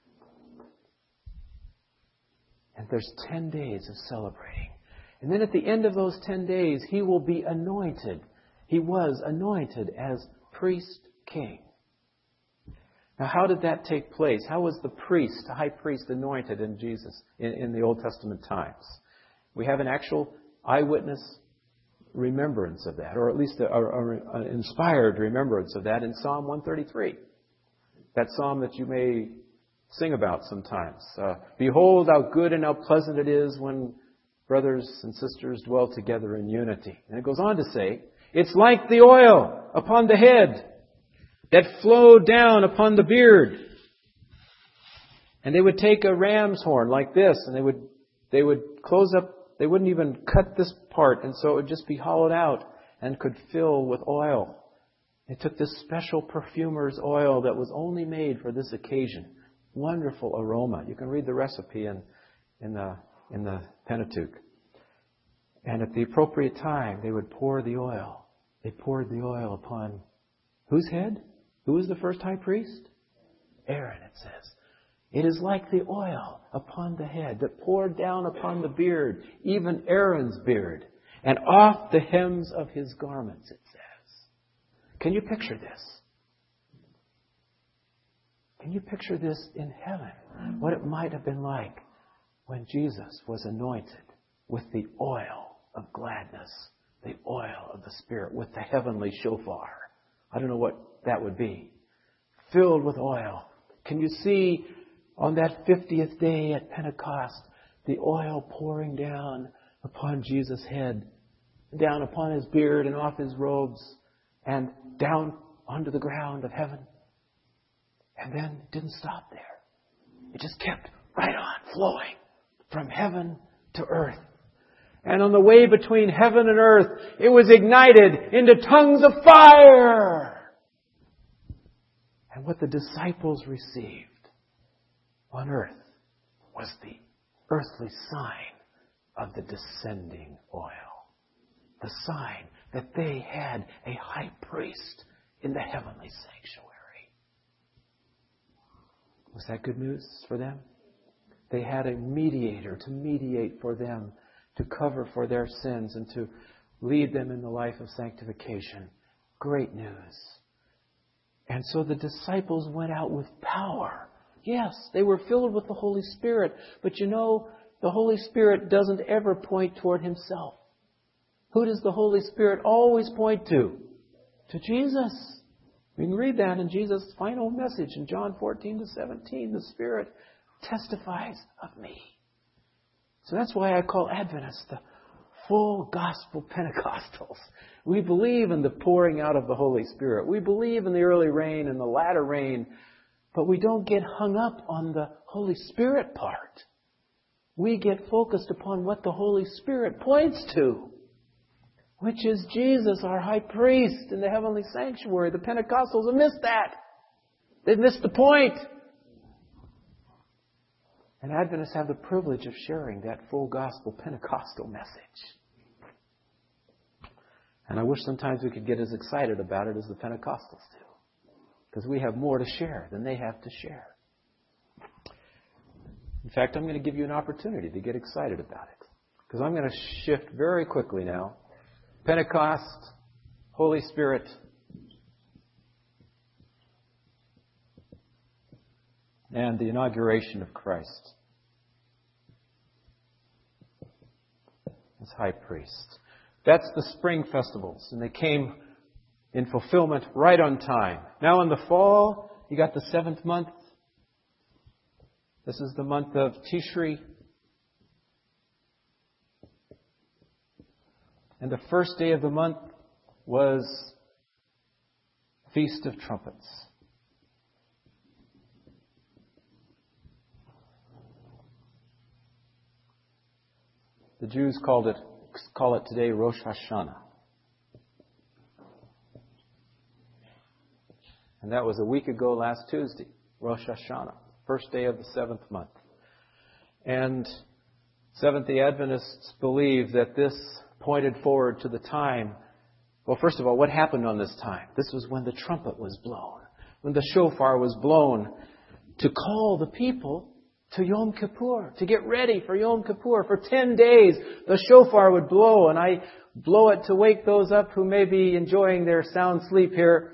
And there's ten days of celebrating. And then at the end of those ten days, he will be anointed. He was anointed as priest king. Now, how did that take place? How was the priest, the high priest, anointed in Jesus in, in the Old Testament times? We have an actual eyewitness remembrance of that, or at least an inspired remembrance of that in Psalm one thirty-three. That psalm that you may sing about sometimes. Uh, Behold how good and how pleasant it is when brothers and sisters dwell together in unity. And it goes on to say, it's like the oil upon the head that flowed down upon the beard. And they would take a ram's horn like this, and they would they would close up, they wouldn't even cut this part, and so it would just be hollowed out and could fill with oil. They took this special perfumer's oil that was only made for this occasion. Wonderful aroma. You can read the recipe in, in the in the Pentateuch. And at the appropriate time, they would pour the oil. They poured the oil upon whose head? Who was the first high priest? Aaron, it says. It is like the oil upon the head that poured down upon the beard, even Aaron's beard, and off the hems of his garments, it says. Can you picture this? Can you picture this in heaven? What it might have been like when Jesus was anointed with the oil of gladness, the oil of the Spirit, with the heavenly shofar. I don't know what that would be. Filled with oil. Can you see on that fiftieth day at Pentecost, the oil pouring down upon Jesus' head, down upon his beard and off his robes, and down onto the ground of heaven? And then it didn't stop there. It just kept right on flowing from heaven to earth. And on the way between heaven and earth, it was ignited into tongues of fire. And what the disciples received on earth was the earthly sign of the descending oil. The sign that they had a high priest in the heavenly sanctuary. Was that good news for them? They had a mediator to mediate for them, to cover for their sins and to lead them in the life of sanctification. Great news. And so the disciples went out with power. Yes, they were filled with the Holy Spirit. But you know, the Holy Spirit doesn't ever point toward himself. Who does the Holy Spirit always point to? To Jesus. We can read that in Jesus' final message in John fourteen to seventeen. The Spirit testifies of me. So that's why I call Adventists the full gospel Pentecostals. We believe in the pouring out of the Holy Spirit. We believe in the early rain and the latter rain. But we don't get hung up on the Holy Spirit part. We get focused upon what the Holy Spirit points to, which is Jesus, our high priest in the heavenly sanctuary. The Pentecostals have missed that. They've missed the point. And Adventists have the privilege of sharing that full gospel Pentecostal message. And I wish sometimes we could get as excited about it as the Pentecostals do. Because we have more to share than they have to share. In fact, I'm going to give you an opportunity to get excited about it. Because I'm going to shift very quickly now. Pentecost, Holy Spirit, and the inauguration of Christ as high priest. In That's the spring festivals, and they came in fulfillment right on time. Now in the fall, you got the seventh month. This is the month of Tishri. And the first day of the month was Feast of Trumpets. The Jews called it, call it today Rosh Hashanah. And that was a week ago last Tuesday, Rosh Hashanah, first day of the seventh month. And Seventh-day Adventists believe that this pointed forward to the time. Well, first of all, what happened on this time? This was when the trumpet was blown, when the shofar was blown to call the people to Yom Kippur, to get ready for Yom Kippur. For ten days, the shofar would blow, and I blow it to wake those up who may be enjoying their sound sleep here.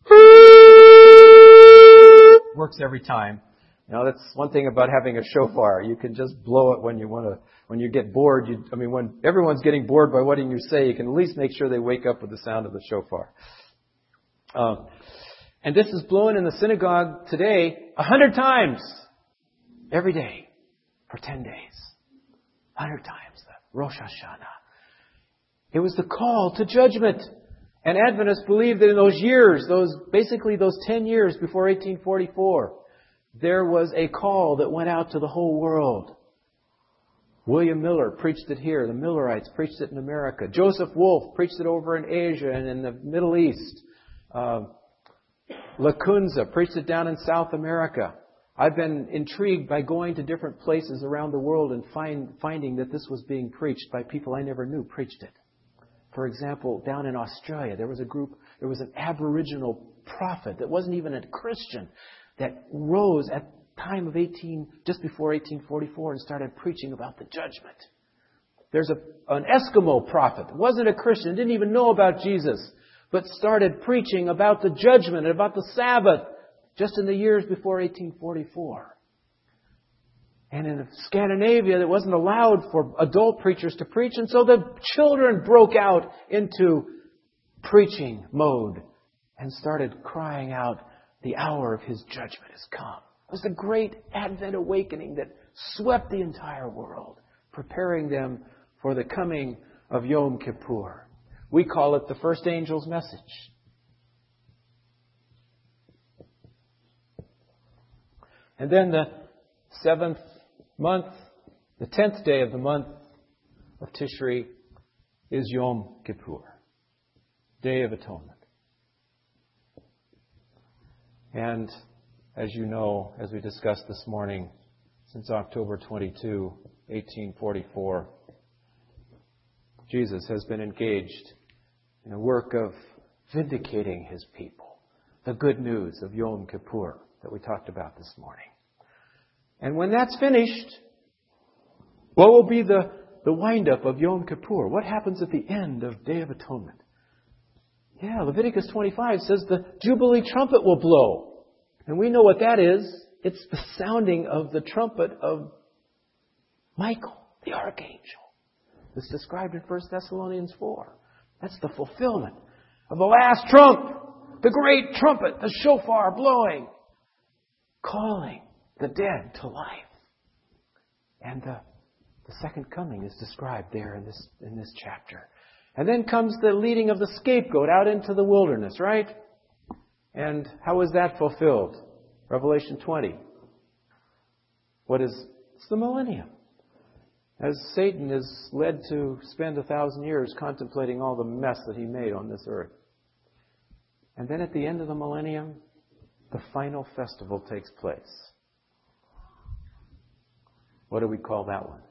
Works every time. You know, that's one thing about having a shofar. You can just blow it when you want to, when you get bored. You, I mean, when everyone's getting bored by what you say, you can at least make sure they wake up with the sound of the shofar. Um, and this is blown in the synagogue today a hundred times. Every day, for ten days. A hundred times, the Rosh Hashanah. It was the call to judgment. And Adventists believe that in those years, those basically those ten years before eighteen forty-four, there was a call that went out to the whole world. William Miller preached it here. The Millerites preached it in America. Joseph Wolf preached it over in Asia and in the Middle East. Uh, Lacunza preached it down in South America. I've been intrigued by going to different places around the world and find, finding that this was being preached by people I never knew preached it. For example, down in Australia, there was a group, there was an Aboriginal prophet that wasn't even a Christian that rose at the time of eighteen, just before eighteen forty-four and started preaching about the judgment. There's a, an Eskimo prophet, wasn't a Christian, didn't even know about Jesus, but started preaching about the judgment and about the Sabbath just in the years before eighteen forty-four. And in Scandinavia, it wasn't allowed for adult preachers to preach, and so the children broke out into preaching mode and started crying out, "The hour of His judgment has come." It was the great Advent awakening that swept the entire world, preparing them for the coming of Yom Kippur. We call it the first angel's message. And then the seventh month, the tenth day of the month of Tishri is Yom Kippur, Day of Atonement. And as you know, as we discussed this morning, since October twenty-second, eighteen forty-four, Jesus has been engaged in a work of vindicating His people. The good news of Yom Kippur that we talked about this morning. And when that's finished, what will be the, the wind-up of Yom Kippur? What happens at the end of Day of Atonement? Yeah, Leviticus twenty-five says the Jubilee trumpet will blow. And we know what that is. It's the sounding of the trumpet of Michael, the archangel. It's described in First Thessalonians four. That's the fulfillment of the last trump, the great trumpet, the shofar blowing, calling the dead to life. And the, the second coming is described there in this, in this chapter. And then comes the leading of the scapegoat out into the wilderness, right? And how is that fulfilled? Revelation twenty. What is, it's the millennium. As Satan is led to spend a thousand years contemplating all the mess that he made on this earth. And then at the end of the millennium, the final festival takes place. What do we call that one?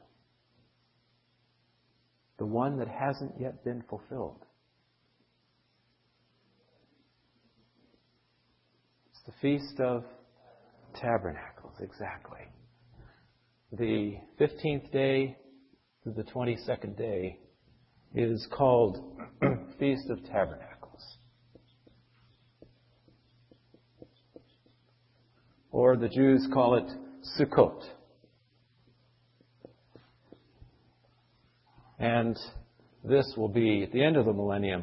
The one that hasn't yet been fulfilled. It's the Feast of Tabernacles, exactly. The fifteenth day to the twenty-second day is called Feast of Tabernacles. Or the Jews call it Sukkot. And this will be at the end of the millennium,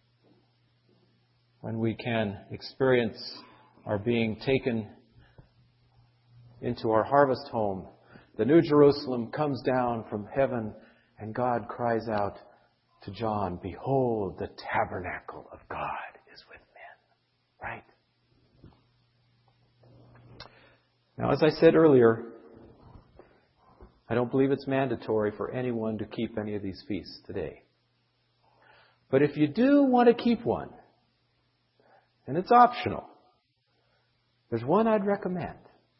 when we can experience our being taken into our harvest home. The New Jerusalem comes down from heaven, and God cries out to John, "Behold, the tabernacle of God is with men." Right? Now, as I said earlier, I don't believe it's mandatory for anyone to keep any of these feasts today. But if you do want to keep one, and it's optional, there's one I'd recommend.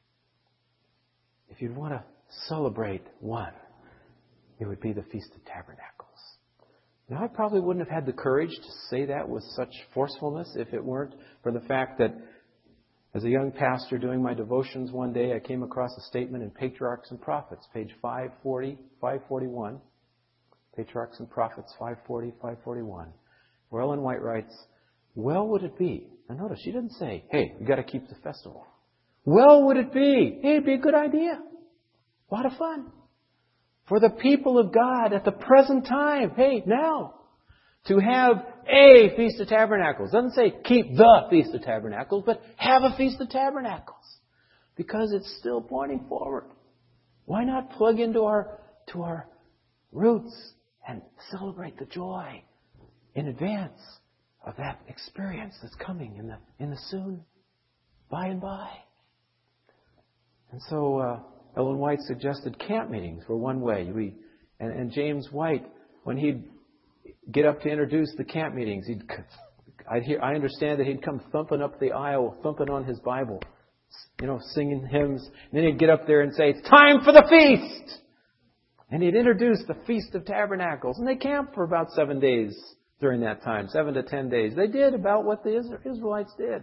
If you'd want to celebrate one, it would be the Feast of Tabernacles. Now, I probably wouldn't have had the courage to say that with such forcefulness if it weren't for the fact that as a young pastor doing my devotions one day, I came across a statement in Patriarchs and Prophets, page five forty, five forty-one. Patriarchs and Prophets, five forty, five forty-one. Where Ellen White writes, "Well would it be," now notice, she didn't say, "Hey, you got to keep the festival." Well would it be, hey, it'd be a good idea. A lot of fun. For the people of God at the present time, hey, now, to have a Feast of Tabernacles. It doesn't say keep the Feast of Tabernacles, but have a Feast of Tabernacles. Because it's still pointing forward. Why not plug into our, to our roots and celebrate the joy in advance of that experience that's coming in the, in the soon, by and by. And so uh, Ellen White suggested camp meetings were one way. We, and, and James White, when he'd get up to introduce the camp meetings, he'd, I'd hear, I understand that he'd come thumping up the aisle, thumping on his Bible, you know, singing hymns. And then he'd get up there and say, "It's time for the feast!" And he'd introduce the Feast of Tabernacles. And they camped for about seven days during that time, seven to ten days. They did about what the Israelites did.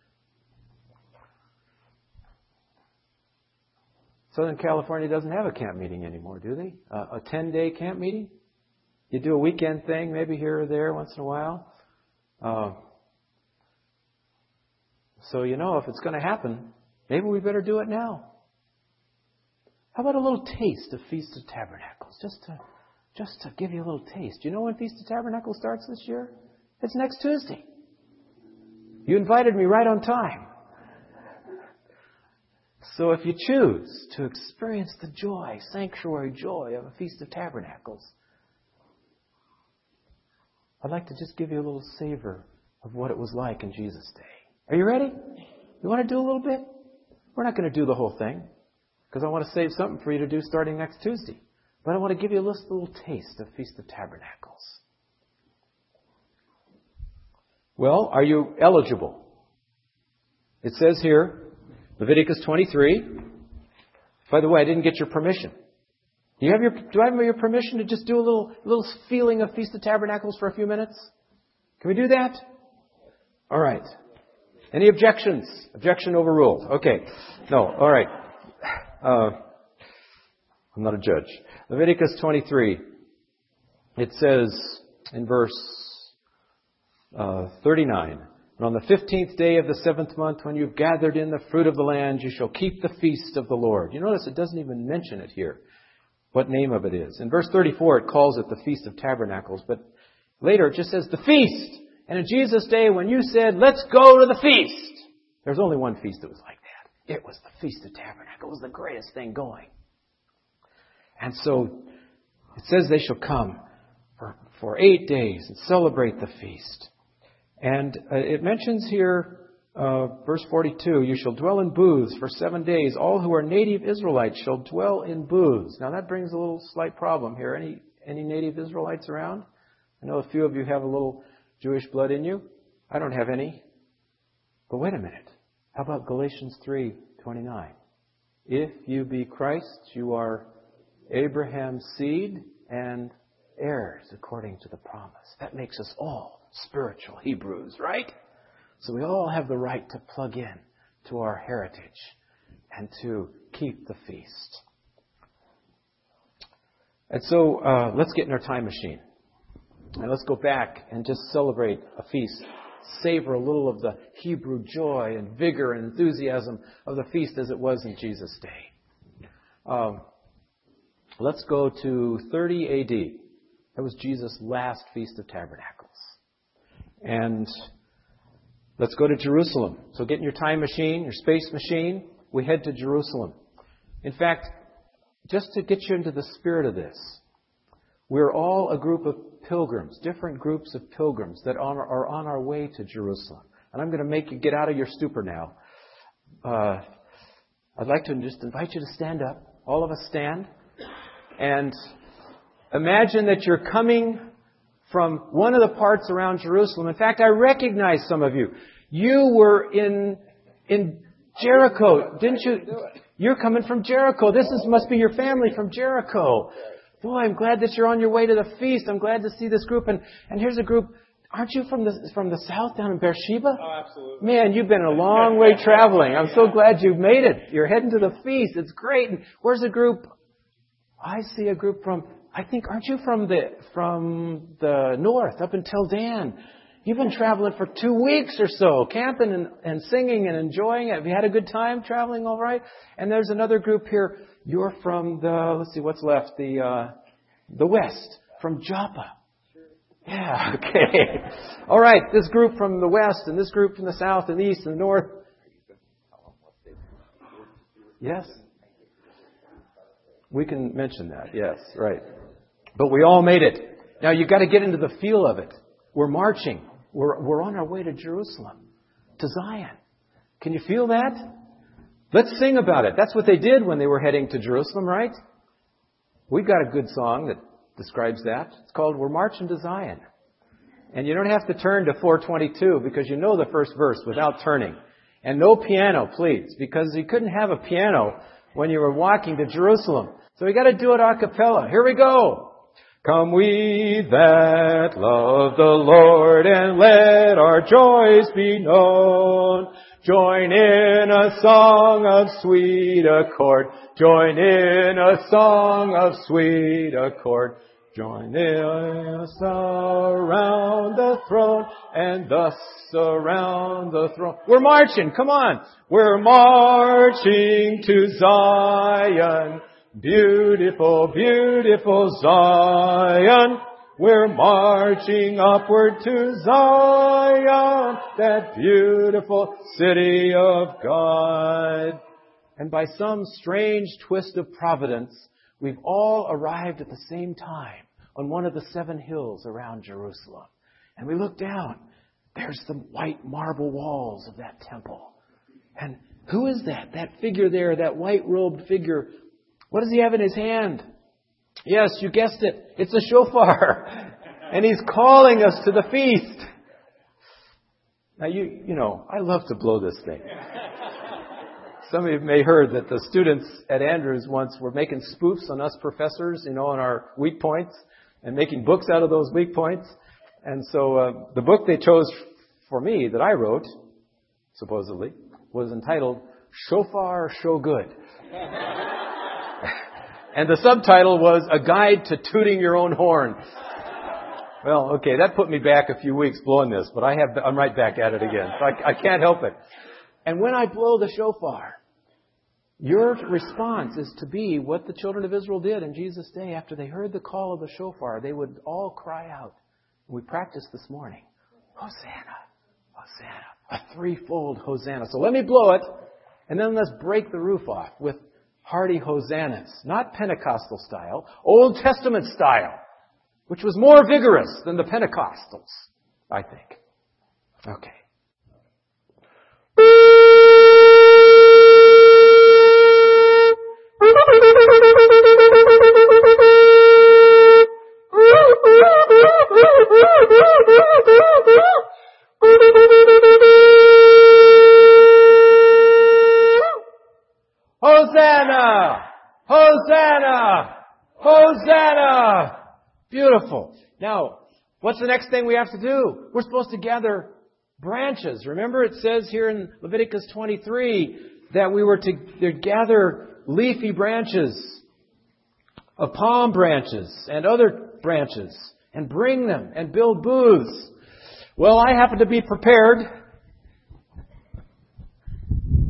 Southern California doesn't have a camp meeting anymore, do they? Uh, a ten-day camp meeting? You do a weekend thing, maybe here or there once in a while. Uh, so, you know, if it's going to happen, maybe we better do it now. How about a little taste of Feast of Tabernacles? Just to, just to give you a little taste. Do you know when Feast of Tabernacles starts this year? It's next Tuesday. You invited me right on time. So if you choose to experience the joy, sanctuary joy of a Feast of Tabernacles, I'd like to just give you a little savor of what it was like in Jesus' day. Are you ready? You want to do a little bit? We're not going to do the whole thing, because I want to save something for you to do starting next Tuesday. But I want to give you a little, little taste of Feast of Tabernacles. Well, are you eligible? It says here, Leviticus twenty-three. By the way, I didn't get your permission. Do you have your, do I have your permission to just do a little, little feeling of Feast of Tabernacles for a few minutes? Can we do that? All right. Any objections? Objection overruled. Okay. No. All right. Uh, I'm not a judge. Leviticus twenty-three. It says in verse uh, thirty-nine, "And on the fifteenth day of the seventh month, when you've gathered in the fruit of the land, you shall keep the feast of the Lord." You notice it doesn't even mention it here, what name of it is. In verse thirty-four, it calls it the Feast of Tabernacles, but later it just says the feast. And in Jesus' day, when you said, "Let's go to the feast," there's only one feast that was like that. It was the Feast of Tabernacles. It was the greatest thing going. And so it says they shall come for, for eight days and celebrate the feast. And uh, it mentions here, uh, verse forty-two, "You shall dwell in booths for seven days. All who are native Israelites shall dwell in booths." Now that brings a little slight problem here. Any any native Israelites around? I know a few of you have a little Jewish blood in you. I don't have any. But wait a minute. How about Galatians three twenty-nine? "If you be Christ, you are Abraham's seed and heirs according to the promise." That makes us all spiritual Hebrews, right? So we all have the right to plug in to our heritage and to keep the feast. And so uh, let's get in our time machine. And let's go back and just celebrate a feast. Savor a little of the Hebrew joy and vigor and enthusiasm of the feast as it was in Jesus' day. Um, let's go to thirty A D. That was Jesus' last Feast of Tabernacles. And let's go to Jerusalem. So get in your time machine, your space machine. We head to Jerusalem. In fact, just to get you into the spirit of this, we're all a group of pilgrims, different groups of pilgrims that are on our way to Jerusalem. And I'm going to make you get out of your stupor now. Uh, I'd like to just invite you to stand up. All of us stand. And imagine that you're coming from one of the parts around Jerusalem. In fact, I recognize some of you. You were in in Jericho, didn't you? You're coming from Jericho. This is must be your family from Jericho. Boy, I'm glad that you're on your way to the feast. I'm glad to see this group. And, and here's a group. Aren't you from the from the south down in Beersheba? Oh, absolutely. Man, you've been a long way traveling. I'm so glad you've made it. You're heading to the feast. It's great. And where's a group? I see a group from, I think, aren't you from the from the north, up until Dan? You've been traveling for two weeks or so, camping and, and singing and enjoying it. Have you had a good time traveling all right? And there's another group here. You're from the, let's see, what's left? The uh, the west, from Joppa. Yeah, okay. All right, this group from the west and this group from the south and the east and the north. Yes. We can mention that, yes, right. But we all made it. Now you've got to get into the feel of it. We're marching. We're, we're on our way to Jerusalem, to Zion. Can you feel that? Let's sing about it. That's what they did when they were heading to Jerusalem, right? We've got a good song that describes that. It's called We're Marching to Zion. And you don't have to turn to four twenty-two because you know the first verse without turning. And no piano, please, because you couldn't have a piano when you were walking to Jerusalem. So we got to do it a cappella. Here we go. Come we that love the Lord, and let our joys be known. Join in a song of sweet accord. Join in a song of sweet accord. Join in us around the throne, and thus around the throne. We're marching, come on. We're marching to Zion. Beautiful, beautiful Zion. We're marching upward to Zion, that beautiful city of God. And by some strange twist of providence, we've all arrived at the same time on one of the seven hills around Jerusalem. And we look down. There's the white marble walls of that temple. And who is that? That figure there, that white-robed figure. What does he have in his hand? Yes, you guessed it. It's a shofar. And he's calling us to the feast. Now, you you know, I love to blow this thing. Some of you may have heard that the students at Andrews once were making spoofs on us professors, you know, on our weak points, and making books out of those weak points. And so uh, the book they chose for me that I wrote, supposedly, was entitled Shofar Show Good. And the subtitle was A Guide to Tooting Your Own Horn. Well, okay, that put me back a few weeks blowing this, but I have, I'm right back at it again. So I, I can't help it. And when I blow the shofar, your response is to be what the children of Israel did in Jesus' day. After they heard the call of the shofar, they would all cry out. We practiced this morning. Hosanna, Hosanna, a threefold Hosanna. So let me blow it, and then let's break the roof off with hearty hosannas. Not Pentecostal style, Old Testament style, which was more vigorous than the Pentecostals, I think. Okay. Hosanna! Hosanna! Hosanna! Beautiful. Now, what's the next thing we have to do? We're supposed to gather branches. Remember, it says here in Leviticus twenty-three that we were to, to gather leafy branches of palm branches and other branches and bring them and build booths. Well, I happen to be prepared.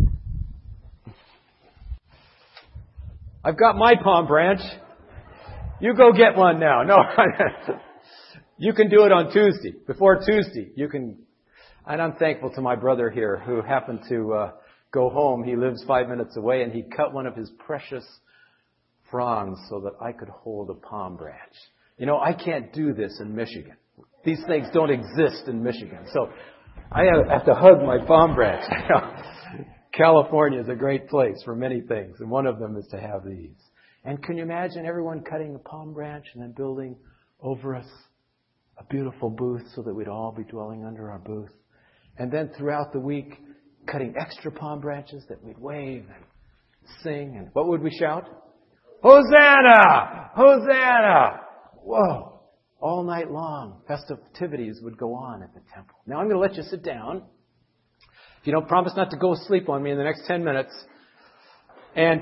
I've got my palm branch. You go get one now. No. You can do it on Tuesday. Before Tuesday, you can. And I'm thankful to my brother here who happened to uh, go home. He lives five minutes away, and he cut one of his precious fronds so that I could hold a palm branch. You know, I can't do this in Michigan. These things don't exist in Michigan. So I have to hug my palm branch. California is a great place for many things, and one of them is to have these. And can you imagine everyone cutting a palm branch and then building over us a beautiful booth so that we'd all be dwelling under our booth? And then throughout the week, cutting extra palm branches that we'd wave and sing. And what would we shout? Hosanna! Hosanna! Whoa! All night long, festivities would go on at the temple. Now I'm going to let you sit down. If you don't promise not to go asleep on me in the next ten minutes. And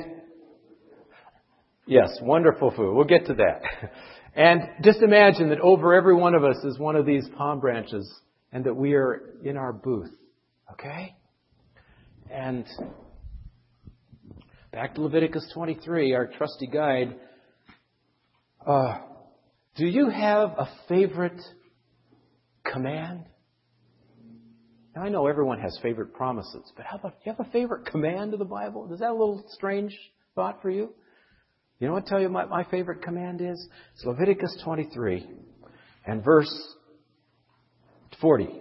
yes, wonderful food. We'll get to that. And just imagine that over every one of us is one of these palm branches and that we are in our booth. Okay? And back to Leviticus twenty-three, our trusty guide. Uh, do you have a favorite command? Now, I know everyone has favorite promises, but how about, do you have a favorite command of the Bible? Is that a little strange thought for you? You know what I tell you my, my favorite command is? It's Leviticus twenty-three and verse forty.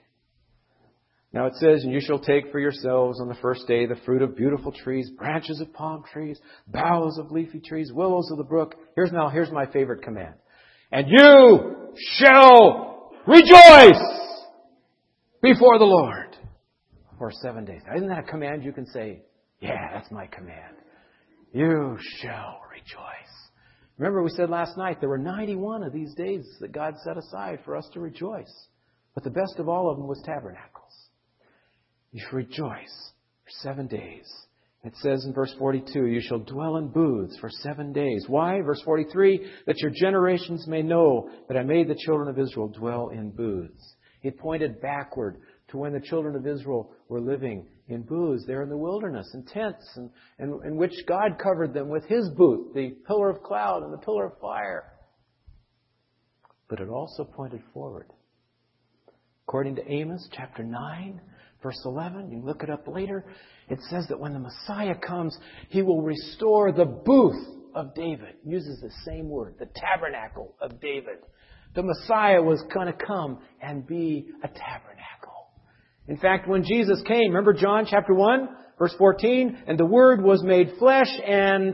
Now it says, and you shall take for yourselves on the first day the fruit of beautiful trees, branches of palm trees, boughs of leafy trees, willows of the brook. Here's now, here's my favorite command. And you shall rejoice before the Lord for seven days. Now, isn't that a command you can say, yeah, that's my command. You shall rejoice. Remember we said last night there were ninety-one of these days that God set aside for us to rejoice. But the best of all of them was Tabernacles. You shall rejoice for seven days. It says in verse forty-two, you shall dwell in booths for seven days. Why? Verse forty-three, that your generations may know that I made the children of Israel dwell in booths. It pointed backward to when the children of Israel were living in booths there in the wilderness, in tents, and, and in which God covered them with His booth, the pillar of cloud and the pillar of fire. But it also pointed forward. According to Amos chapter nine, verse eleven, you can look it up later, it says that when the Messiah comes, He will restore the booth of David. It uses the same word, the tabernacle of David. The Messiah was going to come and be a tabernacle. In fact, when Jesus came, remember John chapter one, verse fourteen, and the Word was made flesh and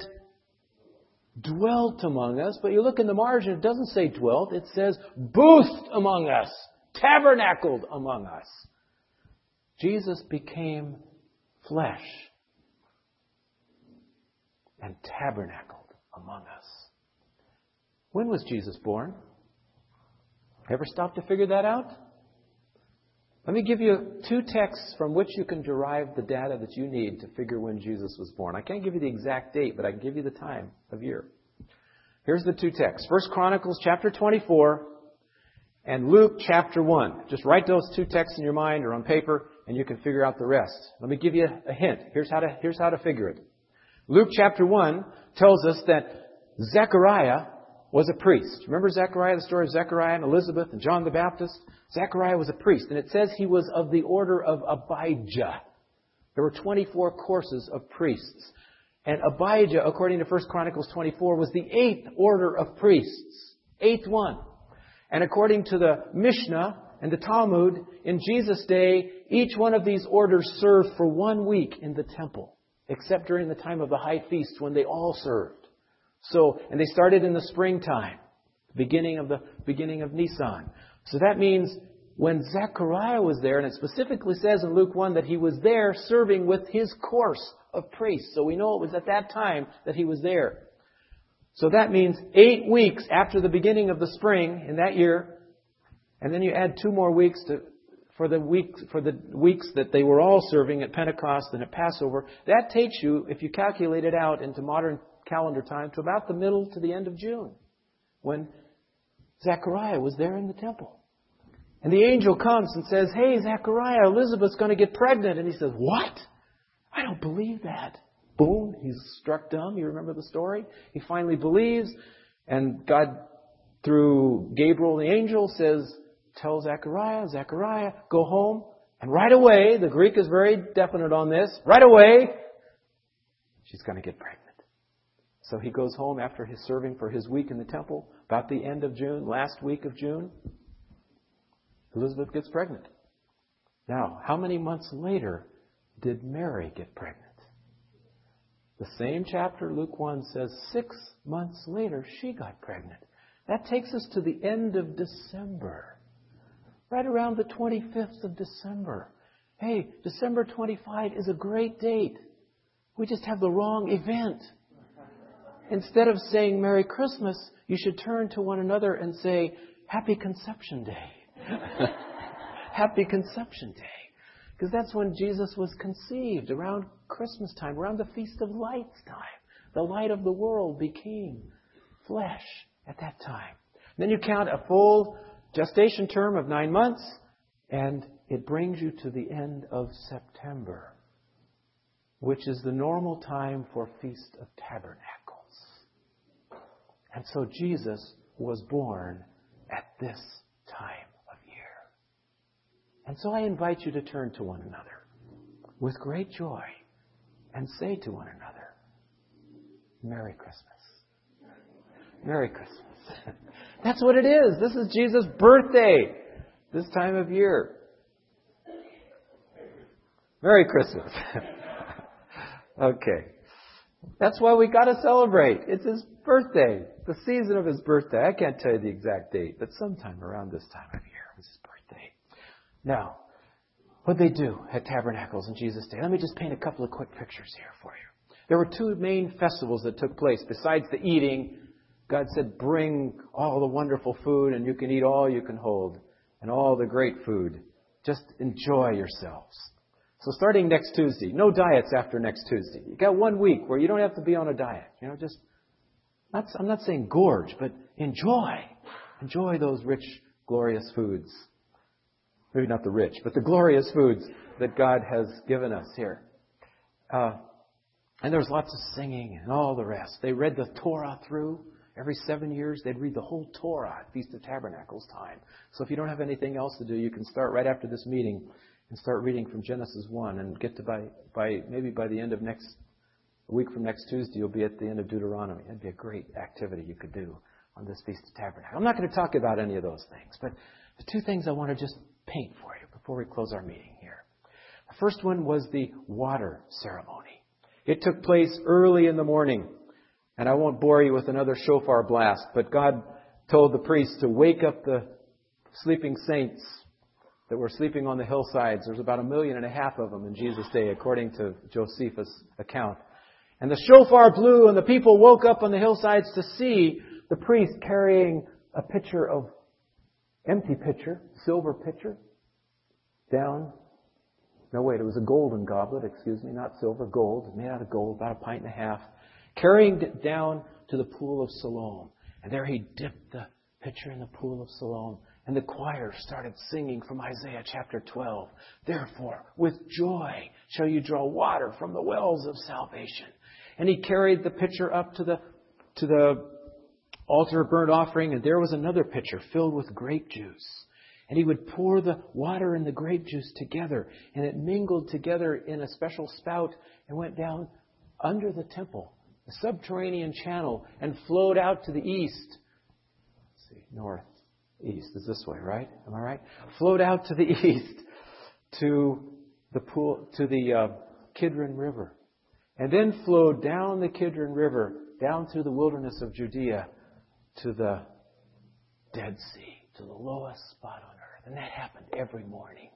dwelt among us. But you look in the margin, it doesn't say dwelt, it says boothed among us, tabernacled among us. Jesus became flesh and tabernacled among us. When was Jesus born? Ever stop to figure that out? Let me give you two texts from which you can derive the data that you need to figure when Jesus was born. I can't give you the exact date, but I can give you the time of year. Here's the two texts. First Chronicles chapter twenty-four and Luke chapter one. Just write those two texts in your mind or on paper, and you can figure out the rest. Let me give you a hint. Here's how to, here's how to figure it. Luke chapter one tells us that Zechariah was a priest. Remember Zechariah, the story of Zechariah and Elizabeth and John the Baptist? Zechariah was a priest, and it says he was of the order of Abijah. There were twenty-four courses of priests. And Abijah, according to First Chronicles twenty-four, was the eighth order of priests. Eighth one. And according to the Mishnah and the Talmud, in Jesus' day, each one of these orders served for one week in the temple, except during the time of the high feast when they all served. So, and they started in the springtime, beginning of the beginning of Nisan. So that means when Zechariah was there, and it specifically says in Luke one that he was there serving with his course of priests. So we know it was at that time that he was there. So that means eight weeks after the beginning of the spring in that year, and then you add two more weeks to, for the weeks for the weeks that they were all serving at Pentecost and at Passover. That takes you, if you calculate it out into modern calendar time, to about the middle to the end of June, when Zechariah was there in the temple. And the angel comes and says, hey, Zechariah, Elizabeth's going to get pregnant. And he says, what? I don't believe that. Boom, he's struck dumb. You remember the story? He finally believes. And God, through Gabriel the angel, says, tell Zechariah, Zechariah, go home. And right away, the Greek is very definite on this, right away, she's going to get pregnant. So he goes home after his serving for his week in the temple, about the end of June, last week of June. Elizabeth gets pregnant. Now, how many months later did Mary get pregnant? The same chapter, Luke one, says six months later she got pregnant. That takes us to the end of December. Right around the twenty-fifth of December. Hey, December twenty-fifth is a great date. We just have the wrong event. Instead of saying Merry Christmas, you should turn to one another and say, Happy Conception Day. Happy Conception Day. Because that's when Jesus was conceived, around Christmas time, around the Feast of Lights time. The light of the world became flesh at that time. Then you count a full gestation term of nine months, and it brings you to the end of September, which is the normal time for Feast of Tabernacles. And so Jesus was born at this time of year. And so I invite you to turn to one another with great joy and say to one another, Merry Christmas. Merry Christmas. That's what it is. This is Jesus' birthday this time of year. Merry Christmas. Okay. That's why we got to celebrate. It's His birthday, the season of His birthday. I can't tell you the exact date, but sometime around this time of year was His birthday. Now, what they do at Tabernacles in Jesus' day? Let me just paint a couple of quick pictures here for you. There were two main festivals that took place. Besides the eating, God said, bring all the wonderful food and you can eat all you can hold and all the great food. Just enjoy yourselves. So starting next Tuesday, no diets after next Tuesday. You got one week where you don't have to be on a diet. You know, just, not, I'm not saying gorge, but enjoy. Enjoy those rich, glorious foods. Maybe not the rich, but the glorious foods that God has given us here. Uh, and there's lots of singing and all the rest. They read the Torah through. Every seven years, they'd read the whole Torah at Feast of Tabernacles time. So if you don't have anything else to do, you can start right after this meeting and start reading from Genesis one and get to by, by maybe by the end of next, a week from next Tuesday, you'll be at the end of Deuteronomy. That'd be a great activity you could do on this Feast of Tabernacles. I'm not going to talk about any of those things, but the two things I want to just paint for you before we close our meeting here. The first one was the water ceremony. It took place early in the morning. And I won't bore you with another shofar blast, but God told the priests to wake up the sleeping saints that were sleeping on the hillsides. There's about a million and a half of them in Jesus' day, according to Josephus' account. And the shofar blew, and the people woke up on the hillsides to see the priest carrying a pitcher of, empty pitcher, silver pitcher, down. No, wait, it was a golden goblet, excuse me, not silver, gold, made out of gold, about a pint and a half. Carrying it down to the pool of Siloam. And there he dipped the pitcher in the pool of Siloam. And the choir started singing from Isaiah chapter twelve. Therefore, with joy shall you draw water from the wells of salvation. And he carried the pitcher up to the, to the altar of burnt offering. And there was another pitcher filled with grape juice. And he would pour the water and the grape juice together. And it mingled together in a special spout and went down under the temple, the subterranean channel, and flowed out to the east. Let's see, north, east is this way, right? Am I right? Flowed out to the east to the pool, to the uh, Kidron River, and then flowed down the Kidron River, down through the wilderness of Judea to the Dead Sea, to the lowest spot on earth. And that happened every morning.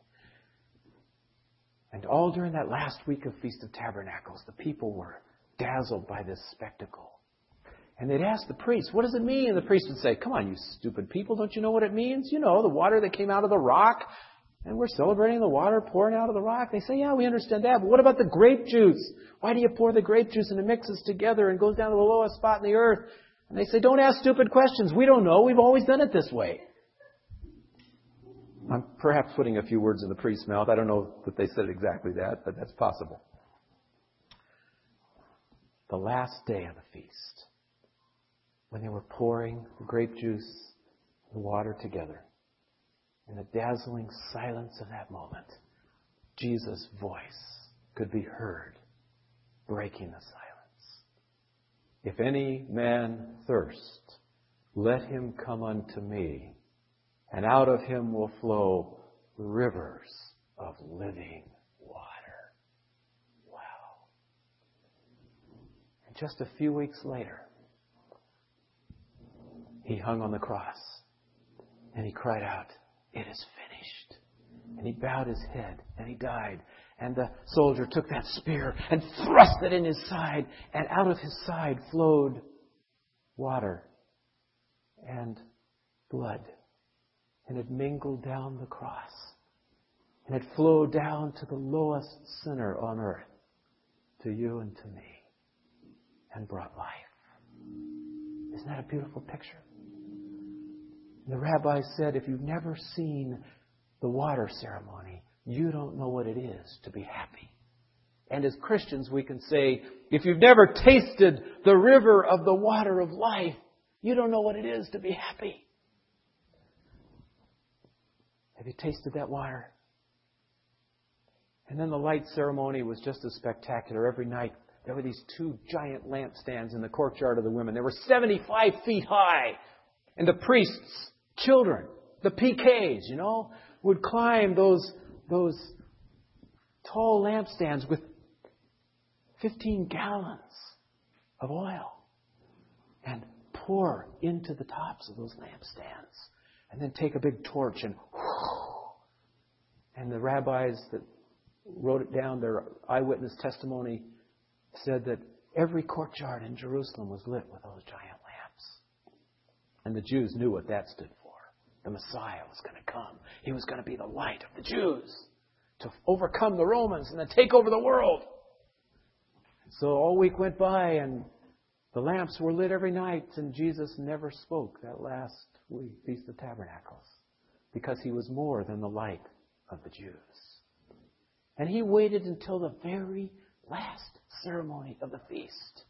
And all during that last week of Feast of Tabernacles, the people were dazzled by this spectacle. And they'd ask the priest, what does it mean? And the priest would say, come on, you stupid people, don't you know what it means? You know, the water that came out of the rock, and we're celebrating the water pouring out of the rock. They say, yeah, we understand that, but what about the grape juice? Why do you pour the grape juice and it mixes together and goes down to the lowest spot in the earth? And they say, don't ask stupid questions. We don't know. We've always done it this way. I'm perhaps putting a few words in the priest's mouth. I don't know that they said exactly that, but that's possible. The last day of the feast, when they were pouring the grape juice and water together, in the dazzling silence of that moment, Jesus' voice could be heard breaking the silence. If any man thirst, let him come unto me, and out of him will flow rivers of living water. Wow. And just a few weeks later, He hung on the cross and He cried out, "It is finished." And He bowed His head and He died. And the soldier took that spear and thrust it in His side, and out of His side flowed water and blood. And it mingled down the cross. And it flowed down to the lowest sinner on earth, to you and to me, and brought life. Isn't that a beautiful picture? And the rabbi said, if you've never seen the water ceremony, you don't know what it is to be happy. And as Christians, we can say, if you've never tasted the river of the water of life, you don't know what it is to be happy. Have you tasted that water? And then the light ceremony was just as spectacular. Every night there were these two giant lampstands in the courtyard of the women. They were seventy-five feet high. And the priests, children, the P Ks, you know, would climb those, those tall lampstands with fifteen gallons of oil and pour into the tops of those lampstands. And then take a big torch and whoosh, and the rabbis that wrote it down, their eyewitness testimony, said that every courtyard in Jerusalem was lit with those giant lamps. And the Jews knew what that stood for. The Messiah was going to come. He was going to be the light of the Jews to overcome the Romans and then take over the world. So all week went by and the lamps were lit every night, and Jesus never spoke that last week, Feast of Tabernacles, because He was more than the light of the Jews. And He waited until the very last ceremony of the feast.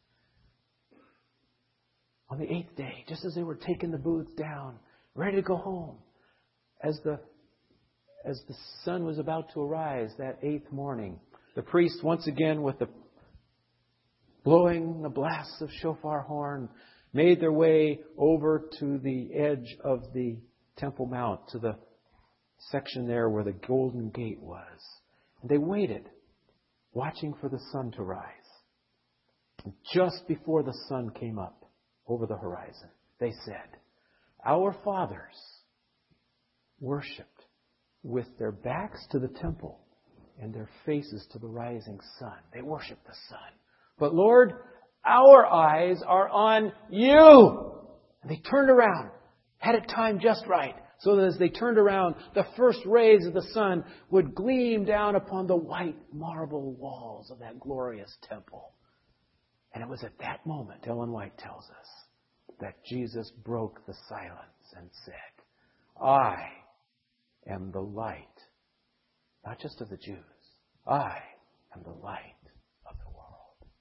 On the eighth day, just as they were taking the booths down, ready to go home, as the as the sun was about to arise that eighth morning, the priest, once again with the blowing the blasts of shofar horn, made their way over to the edge of the Temple Mount, to the section there where the Golden Gate was. And they waited, watching for the sun to rise. Just before the sun came up over the horizon, they said, "Our fathers worshipped with their backs to the temple and their faces to the rising sun." They worshipped the sun. "But Lord, our eyes are on you." And they turned around, had it timed just right, so that as they turned around, the first rays of the sun would gleam down upon the white marble walls of that glorious temple. And it was at that moment, Ellen White tells us, that Jesus broke the silence and said, "I am the light, not just of the Jews. I am the light of the world."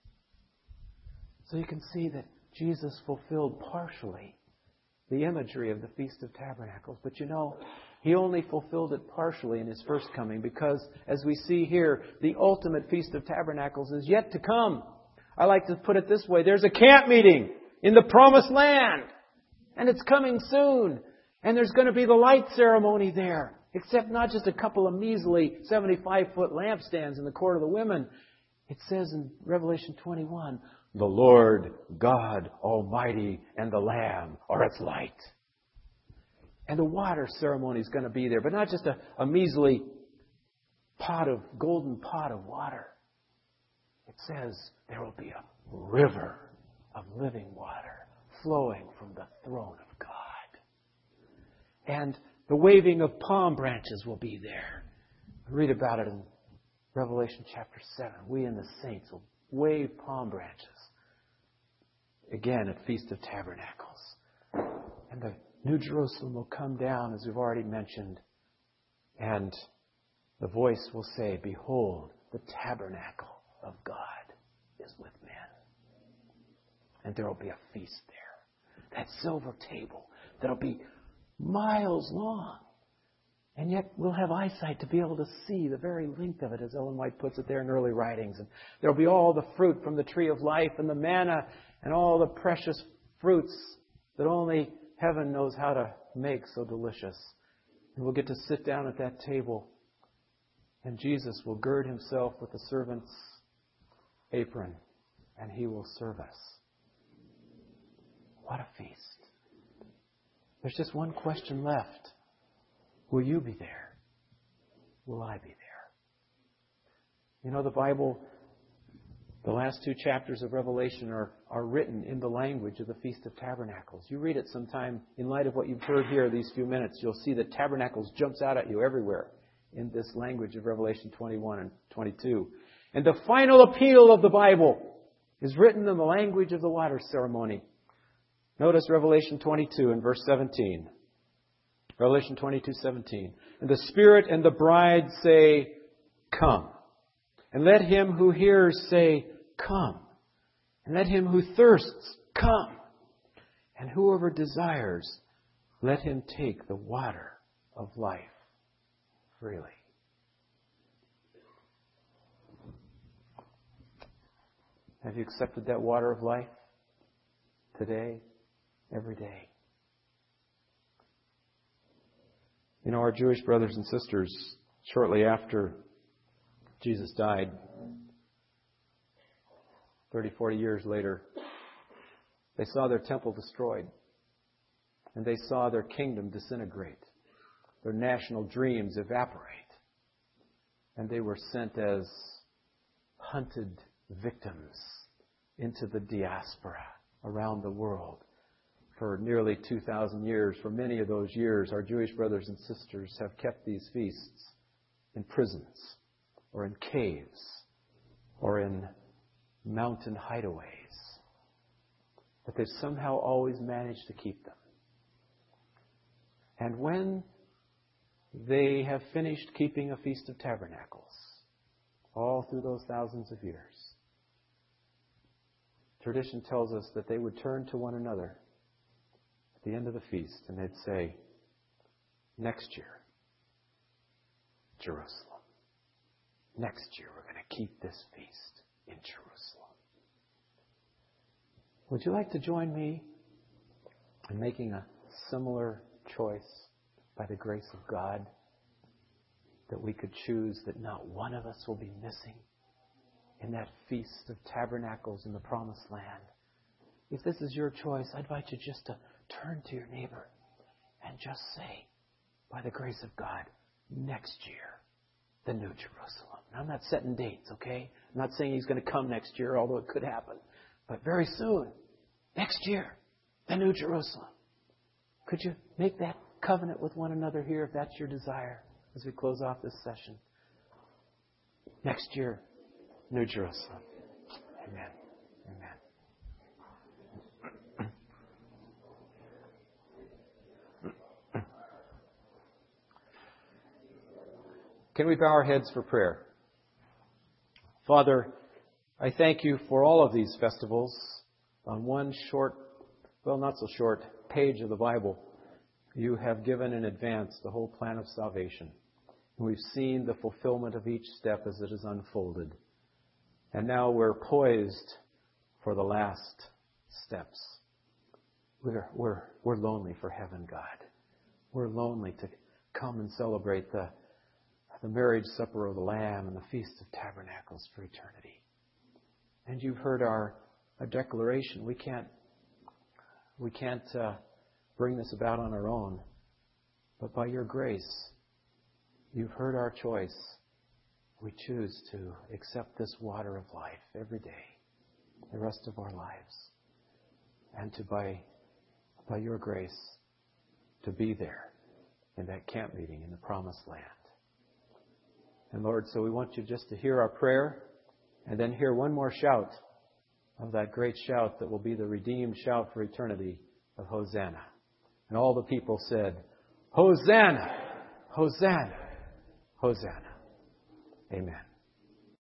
So you can see that Jesus fulfilled partially the imagery of the Feast of Tabernacles. But you know, He only fulfilled it partially in His first coming, because, as we see here, the ultimate Feast of Tabernacles is yet to come. I like to put it this way. There's a camp meeting in the Promised Land, and it's coming soon. And there's going to be the light ceremony there, except not just a couple of measly seventy-five foot lampstands in the court of the women. It says in Revelation twenty-one, "The Lord God Almighty and the Lamb are its light." And the water ceremony is going to be there, but not just a, a measly pot of, golden pot of water. It says there will be a river of living water flowing from the throne of God. And the waving of palm branches will be there. Read about it in Revelation chapter seven. We and the saints will wave palm branches. Again at Feast of Tabernacles. And the New Jerusalem will come down, as we've already mentioned. And the voice will say, "Behold, the tabernacle of God is with men." And there will be a feast there. That silver table that'll be miles long. And yet we'll have eyesight to be able to see the very length of it, as Ellen White puts it there in early writings. And there'll be all the fruit from the tree of life and the manna and all the precious fruits that only heaven knows how to make so delicious. And we'll get to sit down at that table, and Jesus will gird himself with the servant's apron, and he will serve us. What a feast. There's just one question left. Will you be there? Will I be there? You know, the Bible, the last two chapters of Revelation are, are written in the language of the Feast of Tabernacles. You read it sometime in light of what you've heard here these few minutes. You'll see that Tabernacles jumps out at you everywhere in this language of Revelation twenty-one and twenty-two. And the final appeal of the Bible is written in the language of the water ceremony. Notice Revelation twenty-two and verse seventeen. Revelation twenty-two seventeen. And the Spirit and the bride say, Come. And let him who hears say, Come. And let him who thirsts, come. And whoever desires, let him take the water of life freely. Have you accepted that water of life today, every day? You know, our Jewish brothers and sisters, shortly after Jesus died, thirty, forty years later, they saw their temple destroyed. And they saw their kingdom disintegrate. Their national dreams evaporate. And they were sent as hunted victims into the diaspora around the world. For nearly two thousand years, for many of those years, our Jewish brothers and sisters have kept these feasts in prisons, or in caves, or in mountain hideaways. But they've somehow always managed to keep them. And when they have finished keeping a Feast of Tabernacles, all through those thousands of years, tradition tells us that they would turn to one another at the end of the feast, and they'd say, next year, Jerusalem. Next year, we're going to keep this feast in Jerusalem. Would you like to join me in making a similar choice by the grace of God, that we could choose that not one of us will be missing in that Feast of Tabernacles in the Promised Land? If this is your choice, I invite you just to turn to your neighbor and just say, by the grace of God, next year, the New Jerusalem. Now, I'm not setting dates, okay? I'm not saying he's going to come next year, although it could happen. But very soon, next year, the New Jerusalem. Could you make that covenant with one another here if that's your desire as we close off this session? Next year, New Jerusalem. Amen. Amen. Can we bow our heads for prayer? Father, I thank you for all of these festivals. On one short, well, not so short, page of the Bible, you have given in advance the whole plan of salvation. And we've seen the fulfillment of each step as it is unfolded. And now we're poised for the last steps. We're, we're, we're lonely for heaven, God. We're lonely to come and celebrate the, the marriage supper of the Lamb and the Feast of Tabernacles for eternity. And you've heard our, our declaration. We can't, we can't uh, bring this about on our own. But by your grace, you've heard our choice. We choose to accept this water of life every day, the rest of our lives. And to, by, by your grace, to be there in that camp meeting in the Promised Land. And Lord, so we want you just to hear our prayer and then hear one more shout of that great shout that will be the redeemed shout for eternity of Hosanna. And all the people said, Hosanna! Hosanna! Hosanna! Amen.